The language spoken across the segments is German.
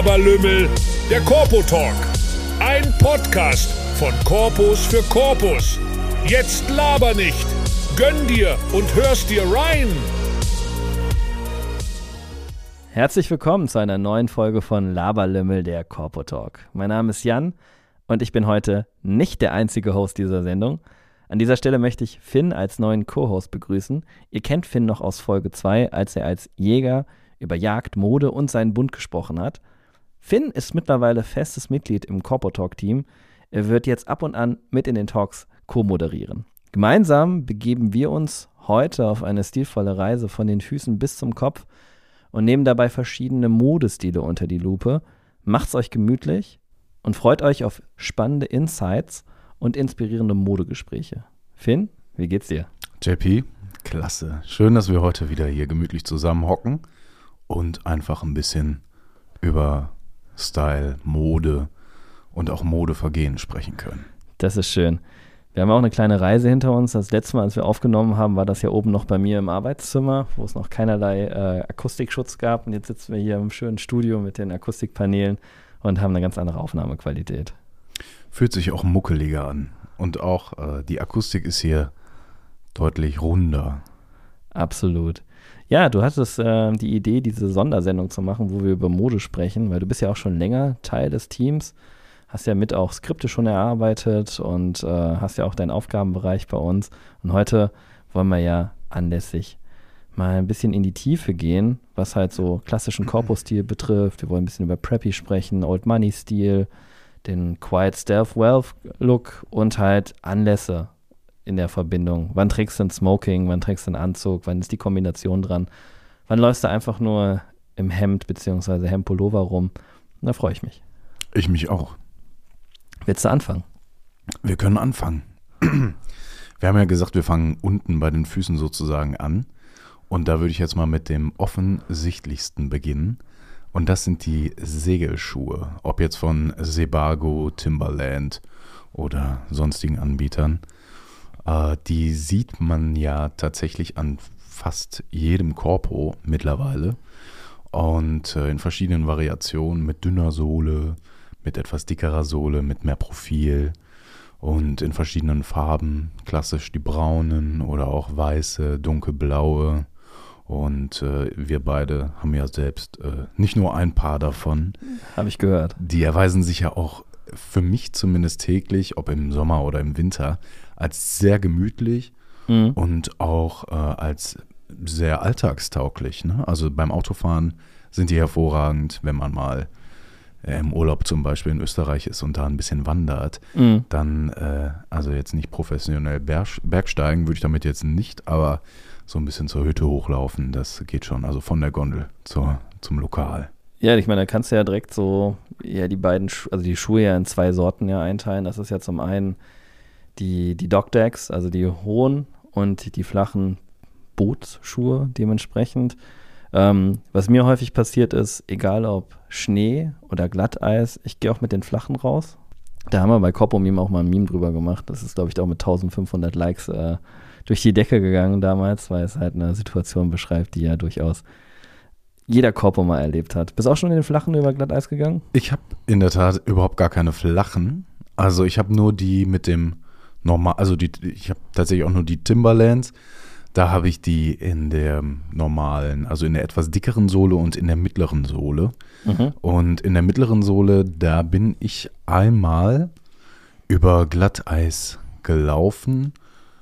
Laberlümmel, der Corpo Talk. Ein Podcast von Corpus für Corpus. Jetzt laber nicht, gönn dir und hörst dir rein. Herzlich willkommen zu einer neuen Folge von Laberlümmel, der Corpo Talk. Mein Name ist Jan und ich bin heute nicht der einzige Host dieser Sendung. An dieser Stelle möchte ich Finn als neuen Co-Host begrüßen. Ihr kennt Finn noch aus Folge 2, als er als Jäger über Jagd, Mode und seinen Bund gesprochen hat. Finn ist mittlerweile festes Mitglied im Corpo Talk Team. Er wird jetzt ab und an mit in den Talks co-moderieren. Gemeinsam begeben wir uns heute auf eine stilvolle Reise von den Füßen bis zum Kopf und nehmen dabei verschiedene Modestile unter die Lupe. Macht's euch gemütlich und freut euch auf spannende Insights und inspirierende Modegespräche. Finn, wie geht's dir? JP, klasse. Schön, dass wir heute wieder hier gemütlich zusammen hocken und einfach ein bisschen über Style, Mode und auch Modevergehen sprechen können. Das ist schön. Wir haben auch eine kleine Reise hinter uns. Das letzte Mal, als wir aufgenommen haben, war das ja oben noch bei mir im Arbeitszimmer, wo es noch keinerlei Akustikschutz gab. Und jetzt sitzen wir hier im schönen Studio mit den Akustikpaneelen und haben eine ganz andere Aufnahmequalität. Fühlt sich auch muckeliger an. Und auch die Akustik ist hier deutlich runder. Absolut. Ja, du hattest die Idee, diese Sondersendung zu machen, wo wir über Mode sprechen, weil du bist ja auch schon länger Teil des Teams, hast ja mit auch Skripte schon erarbeitet und hast ja auch deinen Aufgabenbereich bei uns. Und heute wollen wir ja anlässlich mal ein bisschen in die Tiefe gehen, was halt so klassischen Corpo-Stil betrifft. Wir wollen ein bisschen über Preppy sprechen, Old Money-Stil, den Quiet Stealth Wealth Look und halt Anlässe in der Verbindung. Wann trägst du ein Smoking, wann trägst du einen Anzug, wann ist die Kombination dran? Wann läufst du einfach nur im Hemd bzw. Hemdpullover rum? Und da freue ich mich. Ich mich auch. Willst du anfangen? Wir können anfangen. Wir haben ja gesagt, wir fangen unten bei den Füßen sozusagen an. Und da würde ich jetzt mal mit dem offensichtlichsten beginnen. Und das sind die Segelschuhe. Ob jetzt von Sebago, Timberland oder sonstigen Anbietern. Die sieht man ja tatsächlich an fast jedem Corpo mittlerweile und in verschiedenen Variationen mit dünner Sohle, mit etwas dickerer Sohle, mit mehr Profil und in verschiedenen Farben, klassisch die braunen oder auch weiße, dunkelblaue und wir beide haben ja selbst nicht nur ein Paar davon. Habe ich gehört. Die erweisen sich ja auch für mich zumindest täglich, ob im Sommer oder im Winter, als sehr gemütlich und auch als sehr alltagstauglich. Ne? Also beim Autofahren sind die hervorragend, wenn man mal im Urlaub zum Beispiel in Österreich ist und da ein bisschen wandert, dann, also jetzt nicht professionell Bergsteigen würde ich damit jetzt nicht, aber so ein bisschen zur Hütte hochlaufen, das geht schon, also von der Gondel zum Lokal. Ja, ich meine, da kannst du ja direkt so, ja, die beiden, also die Schuhe ja in zwei Sorten ja einteilen. Das ist ja zum einen die Dogdags, also die hohen und die flachen Bootsschuhe dementsprechend. Was mir häufig passiert ist, egal ob Schnee oder Glatteis, ich gehe auch mit den flachen raus. Da haben wir bei Corpo-Meme auch mal ein Meme drüber gemacht. Das ist, glaube ich, auch mit 1500 Likes durch die Decke gegangen damals, weil es halt eine Situation beschreibt, die ja durchaus jeder Corpo mal erlebt hat. Bist du auch schon in den flachen über Glatteis gegangen? Ich habe in der Tat überhaupt gar keine flachen. Also ich habe nur die mit dem normal, also ich habe tatsächlich auch nur die Timberlands. Da habe ich die in der normalen, also in der etwas dickeren Sohle und in der mittleren Sohle. Und in der mittleren Sohle, da bin ich einmal über Glatteis gelaufen,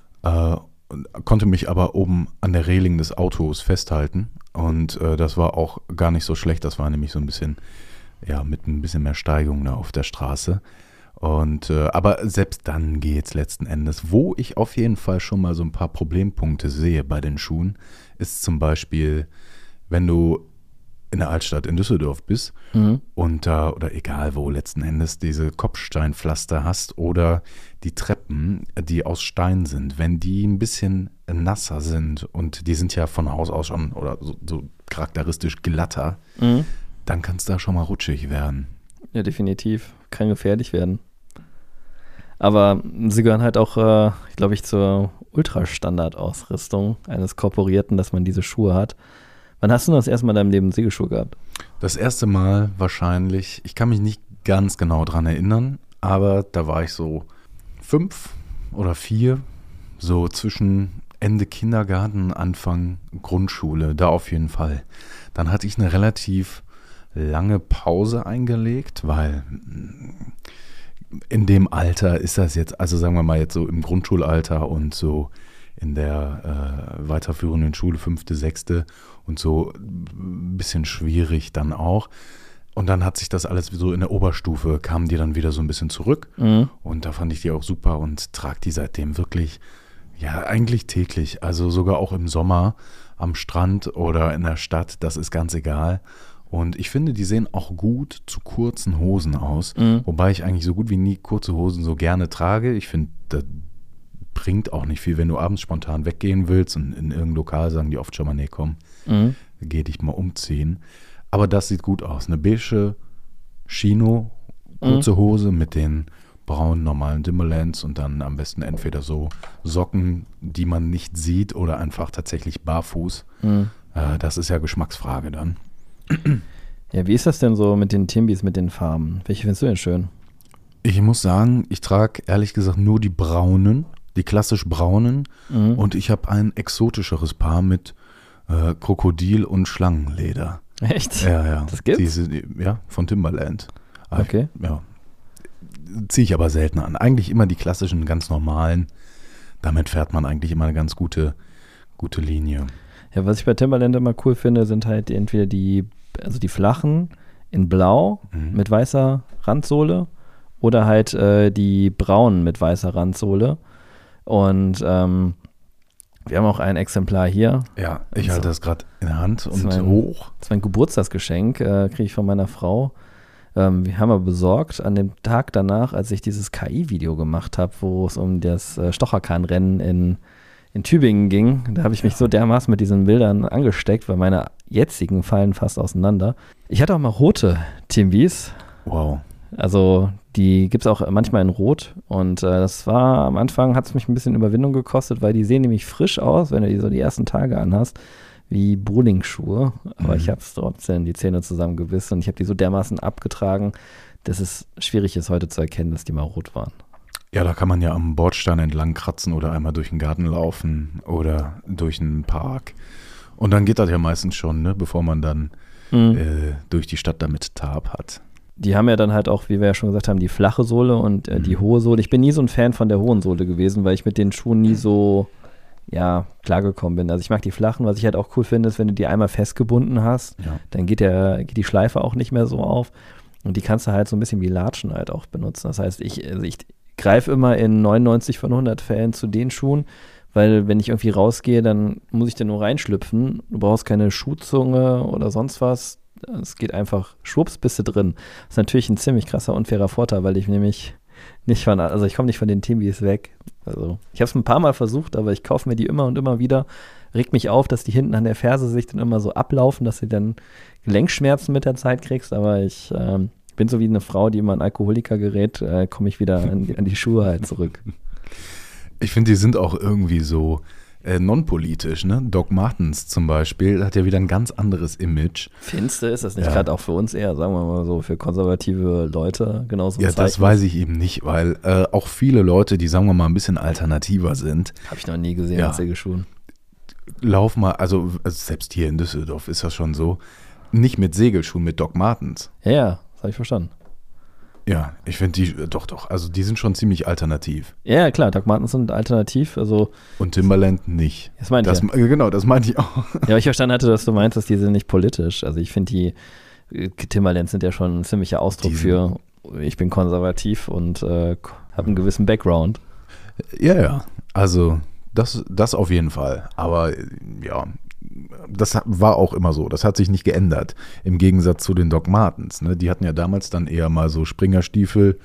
konnte mich aber oben an der Reling des Autos festhalten. Und das war auch gar nicht so schlecht. Das war nämlich so ein bisschen, ja, mit ein bisschen mehr Steigung da auf der Straße. Und aber selbst dann geht's letzten Endes. Wo ich auf jeden Fall schon mal so ein paar Problempunkte sehe bei den Schuhen, ist zum Beispiel, wenn du in der Altstadt in Düsseldorf bist und da, oder egal wo letzten Endes, diese Kopfsteinpflaster hast oder die Treppen, die aus Stein sind, wenn die ein bisschen nasser sind und die sind ja von Haus aus schon oder so charakteristisch glatter, dann kann es da schon mal rutschig werden. Ja, definitiv. Kann gefährlich werden. Aber sie gehören halt auch, glaube ich, zur Ultrastandardausrüstung eines Korporierten, dass man diese Schuhe hat. Wann hast du das erste Mal in deinem Leben Segelschuhe gehabt? Das erste Mal wahrscheinlich, ich kann mich nicht ganz genau dran erinnern, aber da war ich so 5 oder 4, so zwischen Ende Kindergarten, Anfang Grundschule, da auf jeden Fall. Dann hatte ich eine relativ lange Pause eingelegt, weil in dem Alter ist das jetzt, also sagen wir mal jetzt so im Grundschulalter und so in der weiterführenden Schule, 5., 6. und so ein bisschen schwierig dann auch. Und dann hat sich das alles so in der Oberstufe, kamen die dann wieder so ein bisschen zurück. Und da fand ich die auch super und trage die seitdem wirklich, ja, eigentlich täglich. Also sogar auch im Sommer am Strand oder in der Stadt, das ist ganz egal. Und ich finde, die sehen auch gut zu kurzen Hosen aus. Wobei ich eigentlich so gut wie nie kurze Hosen so gerne trage. Ich finde, das bringt auch nicht viel, wenn du abends spontan weggehen willst und in irgendein Lokal sagen die oft schon mal, nee, komm, geh dich mal umziehen. Aber das sieht gut aus. Eine beige Chino, kurze Hose mit den braunen normalen Timberlands und dann am besten entweder so Socken, die man nicht sieht oder einfach tatsächlich barfuß. Das ist ja Geschmacksfrage dann. Ja, wie ist das denn so mit den Timbis, mit den Farben? Welche findest du denn schön? Ich muss sagen, ich trage ehrlich gesagt nur die braunen, die klassisch braunen und ich habe ein exotischeres Paar mit Krokodil- und Schlangenleder. Echt? Ja. Das gibt's? Ja, von Timberland. Okay. Ja. Ziehe ich aber selten an. Eigentlich immer die klassischen, ganz normalen. Damit fährt man eigentlich immer eine ganz gute Linie. Ja, was ich bei Timberland immer cool finde, sind halt entweder die flachen in blau mit weißer Randsohle oder halt die braunen mit weißer Randsohle. Und wir haben auch ein Exemplar hier. Ja, ich halte das gerade in der Hand und hoch. Das ist mein Geburtstagsgeschenk, kriege ich von meiner Frau. Wir haben wir besorgt an dem Tag danach, als ich dieses KI-Video gemacht habe, wo es um das Stocherkran-Rennen in Tübingen ging. Da habe ich mich so dermaßen mit diesen Bildern angesteckt, weil meine jetzigen fallen fast auseinander. Ich hatte auch mal rote Timbis. Wow. Also die gibt es auch manchmal in Rot und das war am Anfang, hat es mich ein bisschen Überwindung gekostet, weil die sehen nämlich frisch aus, wenn du die so die ersten Tage anhast, wie Bowlingschuhe. Aber ich habe es trotzdem die Zähne zusammengebissen und ich habe die so dermaßen abgetragen, dass es schwierig ist heute zu erkennen, dass die mal rot waren. Ja, da kann man ja am Bordstein entlang kratzen oder einmal durch den Garten laufen oder durch einen Park. Und dann geht das ja meistens schon, ne, bevor man dann durch die Stadt damit Tarp hat. Die haben ja dann halt auch, wie wir ja schon gesagt haben, die flache Sohle und die hohe Sohle. Ich bin nie so ein Fan von der hohen Sohle gewesen, weil ich mit den Schuhen nie so, klargekommen bin. Also ich mag die flachen. Was ich halt auch cool finde, ist, wenn du die einmal festgebunden hast, dann geht die Schleife auch nicht mehr so auf. Und die kannst du halt so ein bisschen wie Latschen halt auch benutzen. Das heißt, ich greife immer in 99 von 100 Fällen zu den Schuhen, weil wenn ich irgendwie rausgehe, dann muss ich da nur reinschlüpfen. Du brauchst keine Schuhzunge oder sonst was. Es geht einfach, schwupps, bist du drin. Das ist natürlich ein ziemlich krasser, unfairer Vorteil, weil ich nämlich ich komme nicht von den Timbis weg. Also ich habe es ein paar Mal versucht, aber ich kaufe mir die immer und immer wieder. Regt mich auf, dass die hinten an der Ferse sich dann immer so ablaufen, dass du dann Gelenkschmerzen mit der Zeit kriegst, aber ich bin so wie eine Frau, die immer an Alkoholiker gerät, komme ich wieder an die Schuhe halt zurück. Ich finde, die sind auch irgendwie so non-politisch, ne? Doc Martens zum Beispiel hat ja wieder ein ganz anderes Image. Findest du, ist das nicht gerade auch für uns eher, sagen wir mal so, für konservative Leute genauso? Ja, das weiß ich eben nicht, weil auch viele Leute, die sagen wir mal ein bisschen alternativer sind. Habe ich noch nie gesehen mit Segelschuhen. Lauf mal, also selbst hier in Düsseldorf ist das schon so, nicht mit Segelschuhen, mit Doc Martens. Ja, das habe ich verstanden. Ja, ich finde die, doch, also die sind schon ziemlich alternativ. Ja, klar, Doc Martens sind alternativ, also. Und Timberland nicht. Das meinte ich. Genau, das meinte ich auch. Ja, aber ich verstanden hatte, dass du meinst, dass die sind nicht politisch. Also ich finde, die Timberlands sind ja schon ein ziemlicher Ausdruck für, ich bin konservativ und habe einen gewissen Background. Ja, also das auf jeden Fall. Aber ja, das war auch immer so. Das hat sich nicht geändert. Im Gegensatz zu den Doc Martens. Ne? Die hatten ja damals dann eher mal so Springerstiefel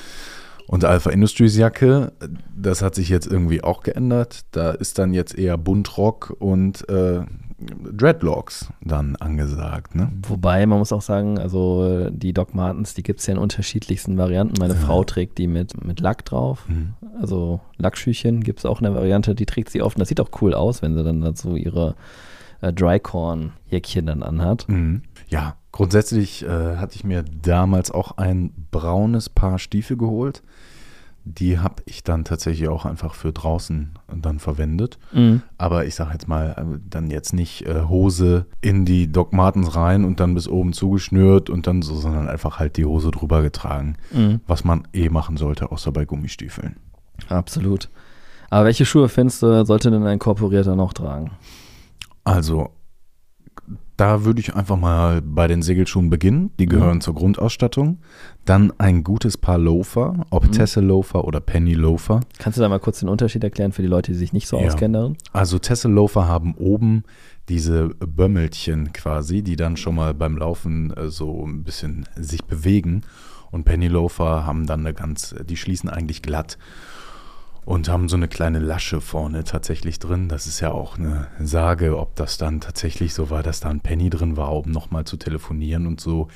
und Alpha Industries Jacke. Das hat sich jetzt irgendwie auch geändert. Da ist dann jetzt eher Buntrock und Dreadlocks dann angesagt. Ne? Wobei, man muss auch sagen, also die Doc Martens, die gibt es ja in unterschiedlichsten Varianten. Meine Frau trägt die mit Lack drauf. Also Lackschüchen gibt es auch in der Variante, die trägt sie oft. Das sieht auch cool aus, wenn sie dann dazu ihre Drycorn-Jäckchen dann anhat. Mhm. Ja, grundsätzlich hatte ich mir damals auch ein braunes Paar Stiefel geholt. Die habe ich dann tatsächlich auch einfach für draußen dann verwendet. Mhm. Aber ich sage jetzt mal, dann jetzt nicht Hose in die Doc Martens rein und dann bis oben zugeschnürt und dann so, sondern einfach halt die Hose drüber getragen. Was man machen sollte, außer bei Gummistiefeln. Absolut. Aber welche Schuhe findest du, sollte denn ein Korporierter noch tragen? Also, da würde ich einfach mal bei den Segelschuhen beginnen. Die gehören zur Grundausstattung. Dann ein gutes Paar Loafer, ob Tessel-Loafer oder Penny-Loafer. Kannst du da mal kurz den Unterschied erklären für die Leute, die sich nicht so auskennen darin? Also Tessel-Loafer haben oben diese Bömmelchen quasi, die dann schon mal beim Laufen so ein bisschen sich bewegen. Und Penny-Loafer haben dann die schließen eigentlich glatt. Und haben so eine kleine Lasche vorne tatsächlich drin. Das ist ja auch eine Sage, ob das dann tatsächlich so war, dass da ein Penny drin war, um nochmal zu telefonieren und so.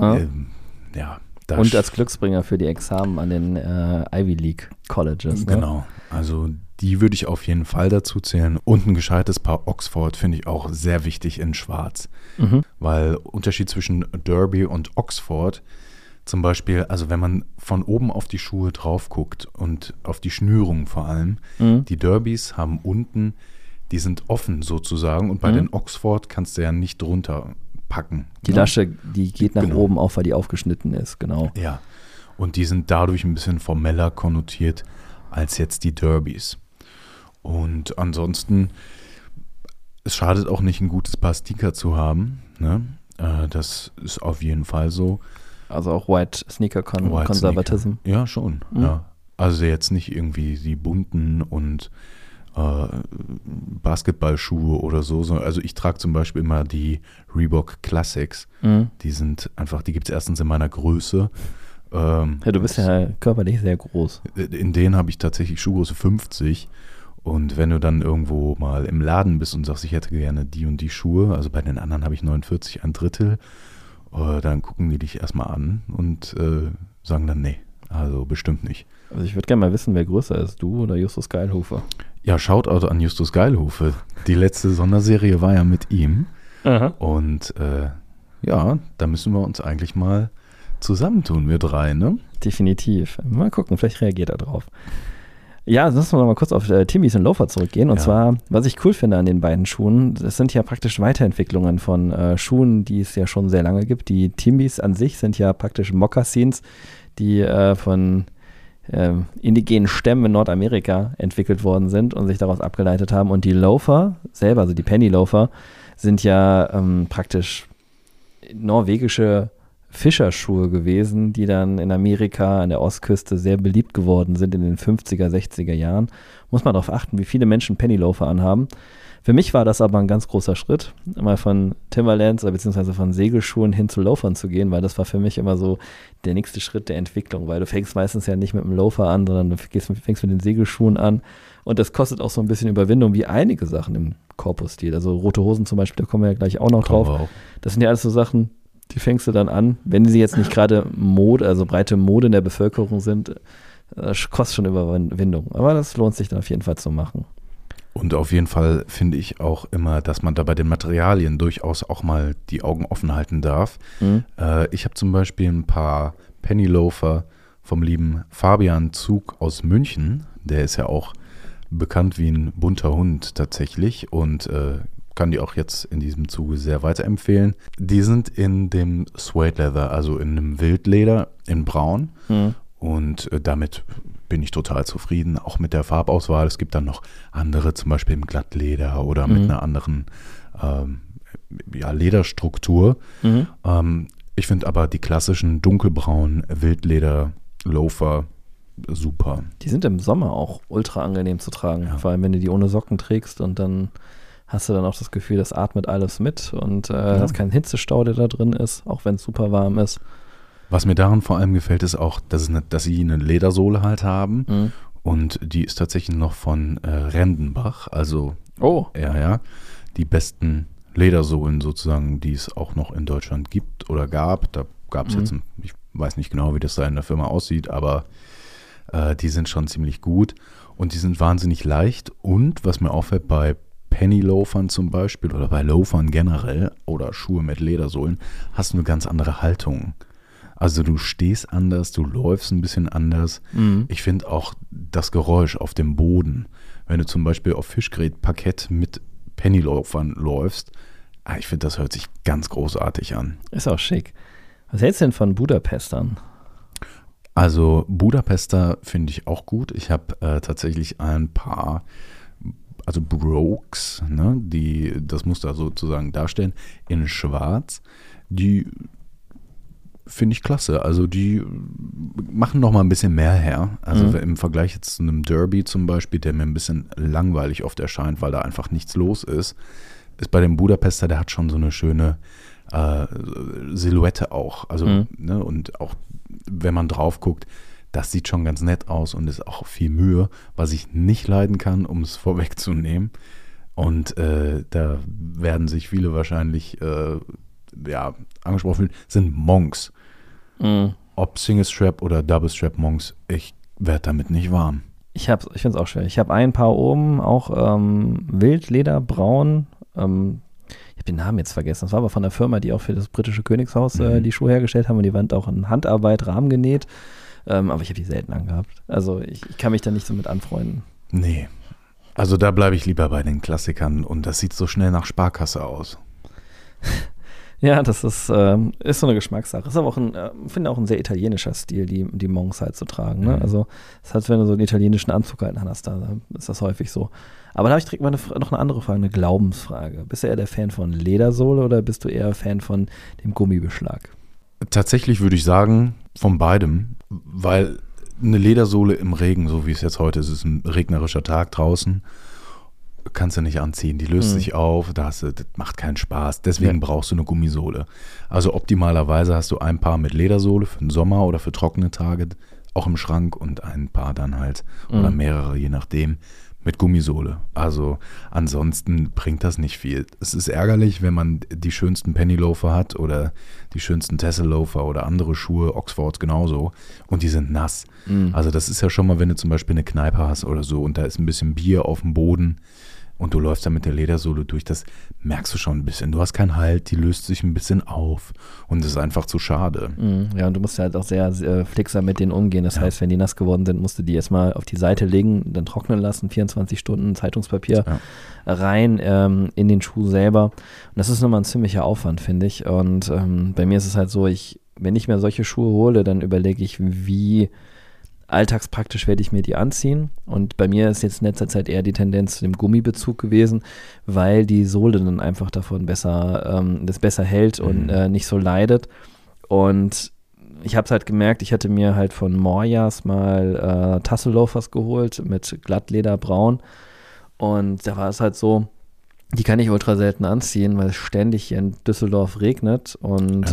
Und als Glücksbringer für die Examen an den Ivy League Colleges. Ne? Genau, also die würde ich auf jeden Fall dazu zählen. Und ein gescheites Paar Oxford finde ich auch sehr wichtig in Schwarz. Weil Unterschied zwischen Derby und Oxford zum Beispiel, also wenn man von oben auf die Schuhe drauf guckt und auf die Schnürung vor allem, die Derbys haben unten, die sind offen sozusagen und bei den Oxford kannst du ja nicht drunter packen. Die Lasche, die geht nach oben auf, weil die aufgeschnitten ist, genau. Ja, und die sind dadurch ein bisschen formeller konnotiert als jetzt die Derbys. Und ansonsten, es schadet auch nicht, ein gutes Paar Sneaker zu haben, ne? Das ist auf jeden Fall so. Also auch White Sneaker Conservatism. Ja, schon. Ja. Also jetzt nicht irgendwie die bunten und Basketballschuhe oder so. Also ich trage zum Beispiel immer die Reebok Classics. Die sind einfach, die gibt es erstens in meiner Größe. Ja, du bist ja körperlich sehr groß. In denen habe ich tatsächlich Schuhgröße 50. Und wenn du dann irgendwo mal im Laden bist und sagst, ich hätte gerne die und die Schuhe, also bei den anderen habe ich 49, ein Drittel, dann gucken die dich erstmal an und sagen dann, nee, also bestimmt nicht. Also ich würde gerne mal wissen, wer größer ist, du oder Justus Geilhofer? Ja, Shoutout an Justus Geilhofer. Die letzte Sonderserie war ja mit ihm. Aha. Und da müssen wir uns eigentlich mal zusammentun, wir drei, ne? Definitiv. Mal gucken, vielleicht reagiert er drauf. Ja, lass uns noch mal kurz auf Timbys und Loafer zurückgehen. Und zwar, was ich cool finde an den beiden Schuhen, das sind ja praktisch Weiterentwicklungen von Schuhen, die es ja schon sehr lange gibt. Die Timbys an sich sind ja praktisch Moccasins, die von indigenen Stämmen in Nordamerika entwickelt worden sind und sich daraus abgeleitet haben. Und die Loafer selber, also die Penny Loafer, sind ja praktisch norwegische Fischerschuhe gewesen, die dann in Amerika an der Ostküste sehr beliebt geworden sind in den 50er, 60er Jahren. Muss man darauf achten, wie viele Menschen Pennyloafer anhaben. Für mich war das aber ein ganz großer Schritt, mal von Timberlands bzw. von Segelschuhen hin zu Loafern zu gehen, weil das war für mich immer so der nächste Schritt der Entwicklung, weil du fängst meistens ja nicht mit einem Loafer an, sondern du fängst mit den Segelschuhen an und das kostet auch so ein bisschen Überwindung, wie einige Sachen im Korpusstil. Also rote Hosen zum Beispiel, da kommen wir ja gleich auch noch drauf. Das sind ja alles so Sachen, die fängst du dann an, wenn sie jetzt nicht gerade breite Mode in der Bevölkerung sind, kostet schon Überwindung. Aber das lohnt sich dann auf jeden Fall zu machen. Und auf jeden Fall finde ich auch immer, dass man da bei den Materialien durchaus auch mal die Augen offen halten darf. Ich habe zum Beispiel ein paar Pennyloafer vom lieben Fabian Zug aus München. Der ist ja auch bekannt wie ein bunter Hund tatsächlich und kann die auch jetzt in diesem Zuge sehr weiterempfehlen. Die sind in dem Suede Leather, also in einem Wildleder in Braun. Und damit bin ich total zufrieden, auch mit der Farbauswahl. Es gibt dann noch andere, zum Beispiel im Glattleder oder mit einer anderen Lederstruktur. Ich finde aber die klassischen dunkelbraunen Wildleder-Loafer super. Die sind im Sommer auch ultra angenehm zu tragen, vor allem wenn du die ohne Socken trägst und dann hast du dann auch das Gefühl, das atmet alles mit und hast keinen Hitzestau, der da drin ist, auch wenn es super warm ist. Was mir daran vor allem gefällt, ist auch, dass sie eine Ledersohle halt haben und die ist tatsächlich noch von Rendenbach, also die besten Ledersohlen sozusagen, die es auch noch in Deutschland gibt oder gab. Da gab es jetzt, ich weiß nicht genau, wie das da in der Firma aussieht, aber die sind schon ziemlich gut und die sind wahnsinnig leicht und was mir auffällt bei Penny-Loafern zum Beispiel oder bei Loafern generell oder Schuhe mit Ledersohlen hast du eine ganz andere Haltung. Also du stehst anders, du läufst ein bisschen anders. Ich finde auch das Geräusch auf dem Boden, wenn du zum Beispiel auf Fischgrätparkett mit Penny-Loafern läufst, ich finde, das hört sich ganz großartig an. Ist auch schick. Was hältst du denn von Budapestern? Also Budapester finde ich auch gut. Ich habe tatsächlich ein paar, also Brooks, ne, die das Muster sozusagen darstellen, in schwarz. Die finde ich klasse. Also die machen noch mal ein bisschen mehr her. Also im Vergleich jetzt zu einem Derby zum Beispiel, der mir ein bisschen langweilig oft erscheint, weil da einfach nichts los ist bei dem Budapester, der hat schon so eine schöne Silhouette auch. Also, ne, und auch wenn man drauf guckt, das sieht schon ganz nett aus und ist auch viel Mühe, was ich nicht leiden kann, um es vorwegzunehmen. Und da werden sich viele wahrscheinlich angesprochen fühlen, sind Monks. Ob Single Strap oder Double Strap Monks, ich werde damit nicht warm. Ich finde es auch schwer. Ich habe ein paar oben, auch Wildleder, braun. Ich habe den Namen jetzt vergessen. Das war aber von der Firma, die auch für das britische Königshaus die Schuhe hergestellt haben und die waren auch in Handarbeit, Rahmen genäht. Aber ich habe die selten angehabt. Also ich kann mich da nicht so mit anfreunden. Nee. Also da bleibe ich lieber bei den Klassikern und das sieht so schnell nach Sparkasse aus. Ja, das ist so eine Geschmackssache. Ist aber auch finde auch ein sehr italienischer Stil, die Monks halt zu tragen. Ne? Also das heißt, wenn du so einen italienischen Anzug halt hast, da ist das häufig so. Aber da habe ich direkt mal noch eine andere Frage, eine Glaubensfrage. Bist du eher der Fan von Ledersohle oder bist du eher Fan von dem Gummibeschlag? Tatsächlich würde ich sagen, von beidem, weil eine Ledersohle im Regen, so wie es jetzt heute ist, ist ein regnerischer Tag draußen, kannst du nicht anziehen. Die löst sich auf, das macht keinen Spaß. Deswegen brauchst du eine Gummisohle. Also optimalerweise hast du ein Paar mit Ledersohle für den Sommer oder für trockene Tage auch im Schrank und ein Paar dann halt oder mehrere, je nachdem, mit Gummisohle. Also ansonsten bringt das nicht viel. Es ist ärgerlich, wenn man die schönsten Penny-Loafer hat oder die schönsten Tassel-Loafer oder andere Schuhe, Oxfords genauso, und die sind nass. Also das ist ja schon mal, wenn du zum Beispiel eine Kneipe hast oder so und da ist ein bisschen Bier auf dem Boden und du läufst da mit der Ledersohle durch, das merkst du schon ein bisschen. Du hast keinen Halt, die löst sich ein bisschen auf und das ist einfach zu schade. Ja, und du musst halt auch sehr flexibel mit denen umgehen. Das heißt, wenn die nass geworden sind, musst du die erstmal auf die Seite legen, dann trocknen lassen, 24 Stunden Zeitungspapier rein in den Schuh selber. Und das ist nochmal ein ziemlicher Aufwand, finde ich. Und bei mir ist es halt so, wenn ich mir solche Schuhe hole, dann überlege ich, wie alltagspraktisch werde ich mir die anziehen, und bei mir ist jetzt in letzter Zeit eher die Tendenz zu dem Gummibezug gewesen, weil die Sohle dann einfach davon besser hält und nicht so leidet. Und ich habe es halt gemerkt, ich hatte mir halt von Moyas mal Tassel-Loafers geholt mit Glattleder braun, und da war es halt so, die kann ich ultra selten anziehen, weil es ständig hier in Düsseldorf regnet und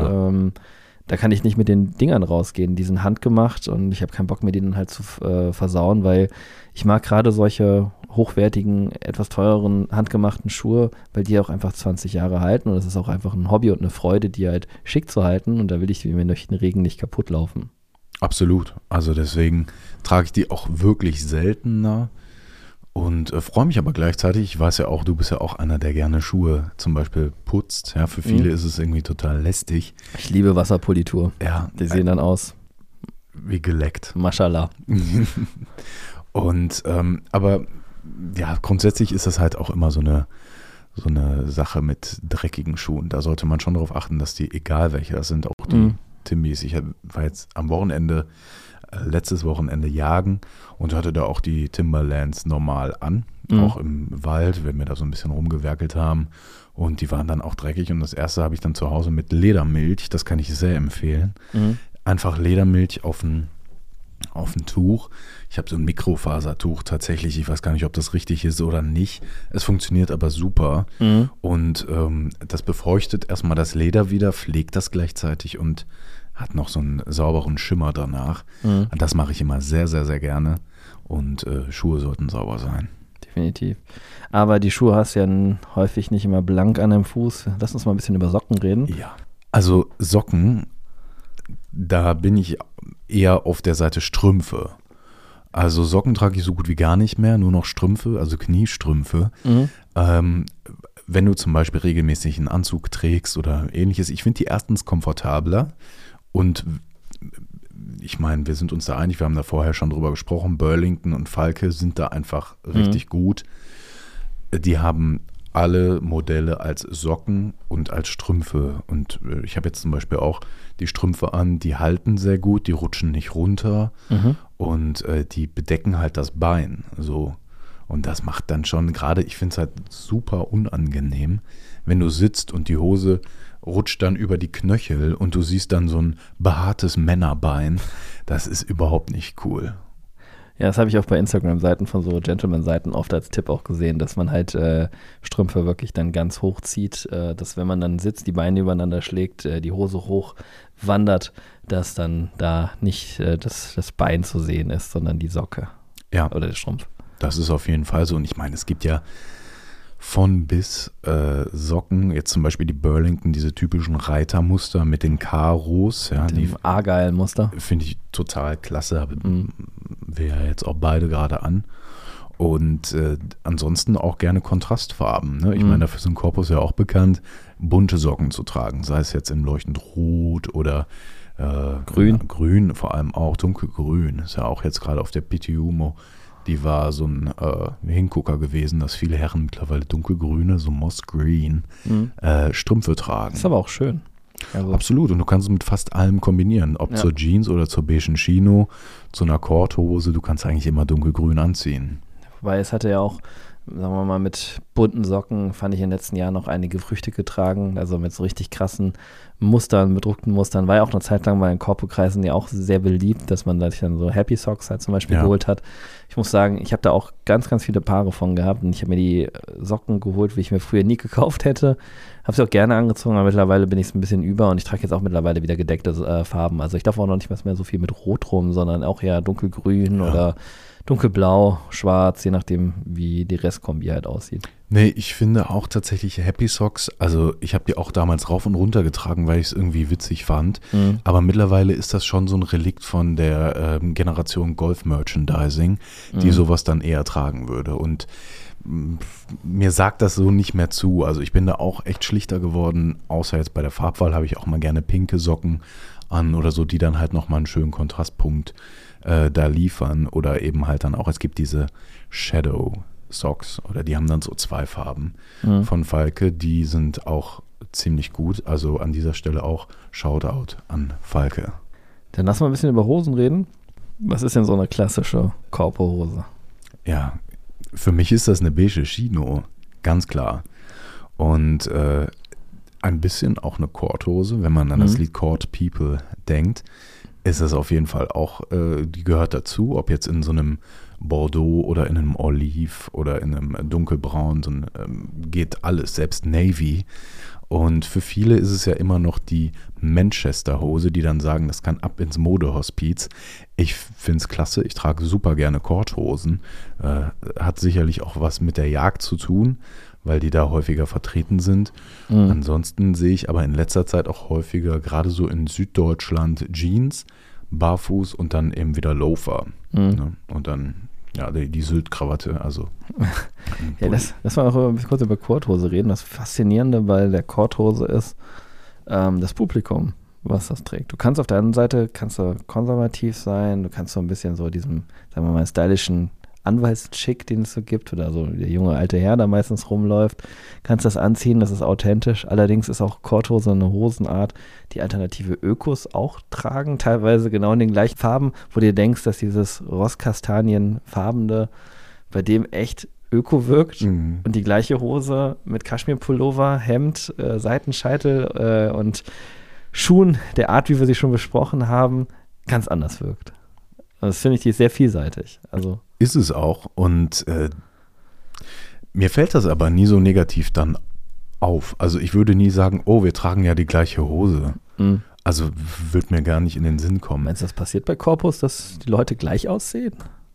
da kann ich nicht mit den Dingern rausgehen. Die sind handgemacht und ich habe keinen Bock mehr, die dann halt zu versauen, weil ich mag gerade solche hochwertigen, etwas teureren, handgemachten Schuhe, weil die auch einfach 20 Jahre halten, und das ist auch einfach ein Hobby und eine Freude, die halt schick zu halten, und da will ich mir durch den Regen nicht kaputt laufen. Absolut. Also deswegen trage ich die auch wirklich seltener. Und freue mich aber gleichzeitig, ich weiß ja auch, du bist ja auch einer, der gerne Schuhe zum Beispiel putzt. Ja, für viele ist es irgendwie total lästig. Ich liebe Wasserpolitur. Ja. Die sehen dann aus wie geleckt. Mashallah. Und aber ja, grundsätzlich ist das halt auch immer so eine Sache mit dreckigen Schuhen. Da sollte man schon darauf achten, dass die, egal welche das sind, auch die Timbys. Ich war jetzt am Wochenende, letztes Wochenende jagen und hatte da auch die Timberlands normal an, auch im Wald, wenn wir da so ein bisschen rumgewerkelt haben, und die waren dann auch dreckig, und das erste habe ich dann zu Hause mit Ledermilch, das kann ich sehr empfehlen, einfach Ledermilch auf ein Tuch. Ich habe so ein Mikrofasertuch tatsächlich, ich weiß gar nicht, ob das richtig ist oder nicht, es funktioniert aber super, und das befeuchtet erstmal das Leder wieder, pflegt das gleichzeitig und hat noch so einen sauberen Schimmer danach. Und das mache ich immer sehr, sehr, sehr gerne. Und Schuhe sollten sauber sein. Definitiv. Aber die Schuhe hast du ja häufig nicht immer blank an deinem Fuß. Lass uns mal ein bisschen über Socken reden. Ja. Also Socken, da bin ich eher auf der Seite Strümpfe. Also Socken trage ich so gut wie gar nicht mehr, nur noch Strümpfe, also Kniestrümpfe. Wenn du zum Beispiel regelmäßig einen Anzug trägst oder ähnliches, ich finde die erstens komfortabler und ich meine, wir sind uns da einig, wir haben da vorher schon drüber gesprochen, Burlington und Falke sind da einfach richtig gut. Die haben alle Modelle als Socken und als Strümpfe und ich habe jetzt zum Beispiel auch die Strümpfe an, die halten sehr gut, die rutschen nicht runter und die bedecken halt das Bein so. Und das macht dann schon gerade, ich finde es halt super unangenehm, wenn du sitzt und die Hose rutscht dann über die Knöchel und du siehst dann so ein behaartes Männerbein. Das ist überhaupt nicht cool. Ja, das habe ich auch bei Instagram-Seiten von so Gentleman-Seiten oft als Tipp auch gesehen, dass man halt Strümpfe wirklich dann ganz hoch zieht, dass wenn man dann sitzt, die Beine übereinander schlägt, die Hose hoch wandert, dass dann da nicht das Bein zu sehen ist, sondern die Socke oder der Strumpf. Das ist auf jeden Fall so. Und ich meine, es gibt ja von bis Socken, jetzt zum Beispiel die Burlington, diese typischen Reitermuster mit den Karos. Ja, die Argyle-Muster. Finde ich total klasse, haben wir ja jetzt auch beide gerade an. Und ansonsten auch gerne Kontrastfarben. Ne? Ich meine, dafür ist ein Corpus ja auch bekannt, bunte Socken zu tragen. Sei es jetzt in leuchtend rot oder grün. Grün vor allem auch, dunkelgrün. Ist ja auch jetzt gerade auf der Pitiumo. Die war so ein Hingucker gewesen, dass viele Herren mittlerweile dunkelgrüne, so Moss Green, Strümpfe tragen. Ist aber auch schön. Also absolut. Und du kannst es mit fast allem kombinieren. Ob zur Jeans oder zur beigen Chino, zu einer Korthose. Du kannst eigentlich immer dunkelgrün anziehen. Wobei es hatte ja auch, sagen wir mal, mit bunten Socken, fand ich in den letzten Jahren noch einige Früchte getragen. Also mit so richtig krassen Mustern, bedruckten Mustern. War ja auch eine Zeit lang bei den Korpokreisen ja auch sehr beliebt, dass man sich dann so Happy Socks halt zum Beispiel geholt hat. Ich muss sagen, ich habe da auch ganz, ganz viele Paare von gehabt und ich habe mir die Socken geholt, wie ich mir früher nie gekauft hätte. Habe sie auch gerne angezogen, aber mittlerweile bin ich es ein bisschen über und ich trage jetzt auch mittlerweile wieder gedeckte Farben. Also ich darf auch noch nicht mehr so viel mit Rot rum, sondern auch eher dunkelgrün oder dunkelblau, schwarz, je nachdem, wie die Restkombi halt aussieht. Nee, ich finde auch tatsächlich Happy Socks, also ich habe die auch damals rauf und runter getragen, weil ich es irgendwie witzig fand, aber mittlerweile ist das schon so ein Relikt von der Generation Golf Merchandising, die sowas dann eher tragen würde und mir sagt das so nicht mehr zu, also ich bin da auch echt schlichter geworden, außer jetzt bei der Farbwahl habe ich auch mal gerne pinke Socken an oder so, die dann halt nochmal einen schönen Kontrastpunkt da liefern oder eben halt dann auch, es gibt diese Shadow Socks oder die haben dann so 2 Farben von Falke, die sind auch ziemlich gut, also an dieser Stelle auch Shoutout an Falke. Dann lass mal ein bisschen über Hosen reden. Was ist denn so eine klassische Corpo-Hose? Ja, für mich ist das eine beige Chino, ganz klar und ein bisschen auch eine Korthose, wenn man an das Lied Court People denkt, ist es auf jeden Fall auch, die gehört dazu, ob jetzt in so einem Bordeaux oder in einem Olive oder in einem dunkelbraun, so geht alles, selbst Navy. Und für viele ist es ja immer noch die Manchester-Hose, die dann sagen, das kann ab ins Modehospiz. Ich finde es klasse, ich trage super gerne Korthosen. Hat sicherlich auch was mit der Jagd zu tun, weil die da häufiger vertreten sind. Ansonsten sehe ich aber in letzter Zeit auch häufiger, gerade so in Süddeutschland, Jeans, Barfuß und dann eben wieder Loafer. Ne? Und dann die Sylt-Krawatte, also. Ja, lass mal auch kurz über Korthose reden. Das Faszinierende bei der Korthose ist das Publikum, was das trägt. Du kannst auf der anderen Seite konservativ sein, du kannst so ein bisschen so diesem, sagen wir mal, stylischen Anwaltsschick, den es so gibt, oder so der junge alte Herr da meistens rumläuft, kannst das anziehen, das ist authentisch. Allerdings ist auch Korthose eine Hosenart, die alternative Ökos auch tragen, teilweise genau in den gleichen Farben, wo du dir denkst, dass dieses Rosskastanienfarbene bei dem echt Öko wirkt und die gleiche Hose mit Kaschmirpullover, Hemd, Seitenscheitel und Schuhen der Art, wie wir sie schon besprochen haben, ganz anders wirkt. Also das finde ich, die ist sehr vielseitig. Also ist es auch und mir fällt das aber nie so negativ dann auf. Also ich würde nie sagen, oh, wir tragen ja die gleiche Hose. Also wird mir gar nicht in den Sinn kommen. Meinst du, das passiert bei Corpus, dass die Leute gleich aussehen?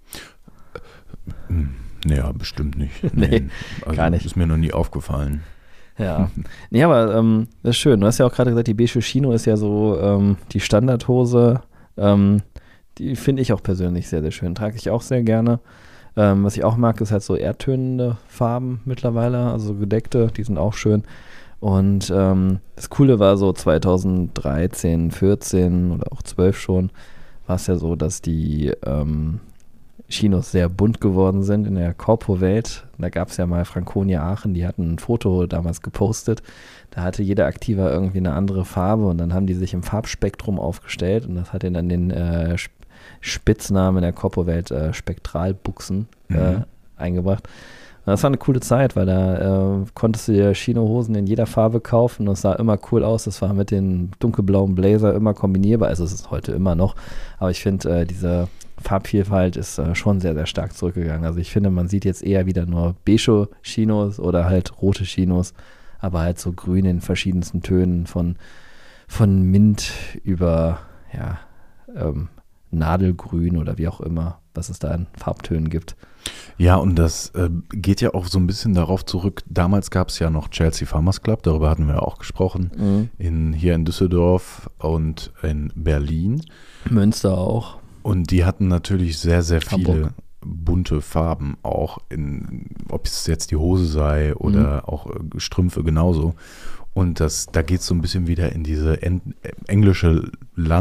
Naja, bestimmt nicht. Nee, also gar nicht. Ist mir noch nie aufgefallen. Ja, nee, aber das ist schön. Du hast ja auch gerade gesagt, die beige Chino ist ja so die Standardhose, Die finde ich auch persönlich sehr, sehr schön. Trage ich auch sehr gerne. Was ich auch mag, ist halt so erdtönende Farben mittlerweile, also gedeckte, die sind auch schön. Und das Coole war so 2013, 14 oder auch 12 schon, war es ja so, dass die Chinos sehr bunt geworden sind in der Corpo-Welt. Da gab es ja mal Franconia Aachen, die hatten ein Foto damals gepostet. Da hatte jeder Aktiva irgendwie eine andere Farbe und dann haben die sich im Farbspektrum aufgestellt und das hat ihnen dann den Spitznamen in der Corpo-Welt Spektralbuchsen eingebracht. Und das war eine coole Zeit, weil da konntest du dir Chino-Hosen in jeder Farbe kaufen und es sah immer cool aus. Das war mit den dunkelblauen Blazer immer kombinierbar. Also es ist heute immer noch. Aber ich finde, diese Farbvielfalt ist schon sehr, sehr stark zurückgegangen. Also ich finde, man sieht jetzt eher wieder nur beige Chinos oder halt rote Chinos, aber halt so grün in verschiedensten Tönen von Mint über Nadelgrün oder wie auch immer, was es da in Farbtönen gibt. Ja, und das geht ja auch so ein bisschen darauf zurück. Damals gab es ja noch Chelsea Farmers Club, darüber hatten wir auch gesprochen, hier in Düsseldorf und in Berlin. Münster auch. Und die hatten natürlich sehr, sehr viele Hamburg. Bunte Farben auch, ob es jetzt die Hose sei oder auch Strümpfe genauso. Und da geht es so ein bisschen wieder in diese englische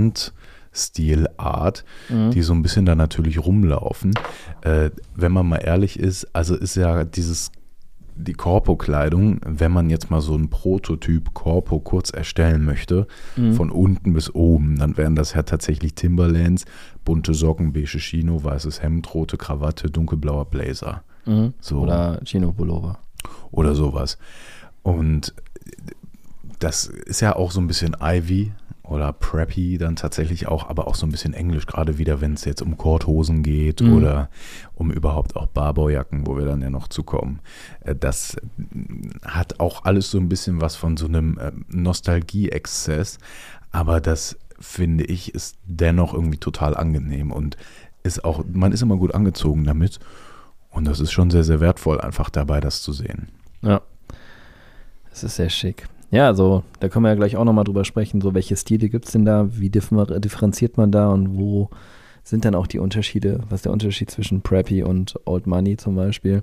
Landstilart, die so ein bisschen da natürlich rumlaufen. Wenn man mal ehrlich ist, also ist ja die Corpo-Kleidung, wenn man jetzt mal so einen Prototyp Corpo kurz erstellen möchte, von unten bis oben, dann wären das ja tatsächlich Timberlands, bunte Socken, beige Chino, weißes Hemd, rote Krawatte, dunkelblauer Blazer. So. Oder Chino-Pullover. Oder sowas. Und das ist ja auch so ein bisschen Ivy oder Preppy dann tatsächlich auch, aber auch so ein bisschen Englisch, gerade wieder, wenn es jetzt um Korthosen geht oder um überhaupt auch Barbourjacken, wo wir dann ja noch zukommen. Das hat auch alles so ein bisschen was von so einem Nostalgie-Exzess, aber das, finde ich, ist dennoch irgendwie total angenehm und man ist immer gut angezogen damit und das ist schon sehr, sehr wertvoll, einfach dabei das zu sehen. Ja, das ist sehr schick. Ja, also da können wir ja gleich auch nochmal drüber sprechen, so welche Stile gibt es denn da, wie differenziert man da und wo sind dann auch die Unterschiede, was ist der Unterschied zwischen Preppy und Old Money zum Beispiel.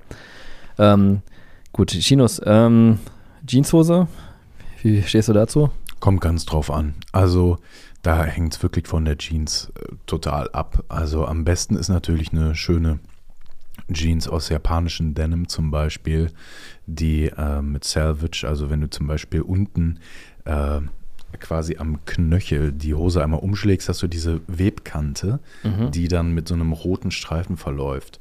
Gut, Chinos, Jeanshose, wie stehst du dazu? Kommt ganz drauf an, also da hängt es wirklich von der Jeans total ab, also am besten ist natürlich eine schöne Jeans aus japanischen Denim zum Beispiel, die mit Selvage, also wenn du zum Beispiel unten quasi am Knöchel die Hose einmal umschlägst, hast du diese Webkante, die dann mit so einem roten Streifen verläuft.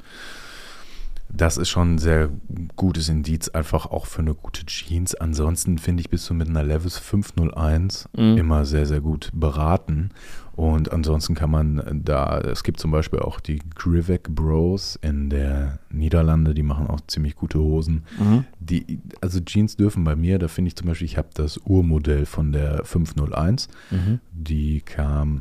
Das ist schon ein sehr gutes Indiz, einfach auch für eine gute Jeans. Ansonsten finde ich, bist du mit einer Levi's 501 immer sehr, sehr gut beraten. Und ansonsten kann man es gibt zum Beispiel auch die Grivek Bros in der Niederlande, die machen auch ziemlich gute Hosen. Also Jeans dürfen bei mir, da finde ich zum Beispiel, ich habe das Urmodell von der 501, die kam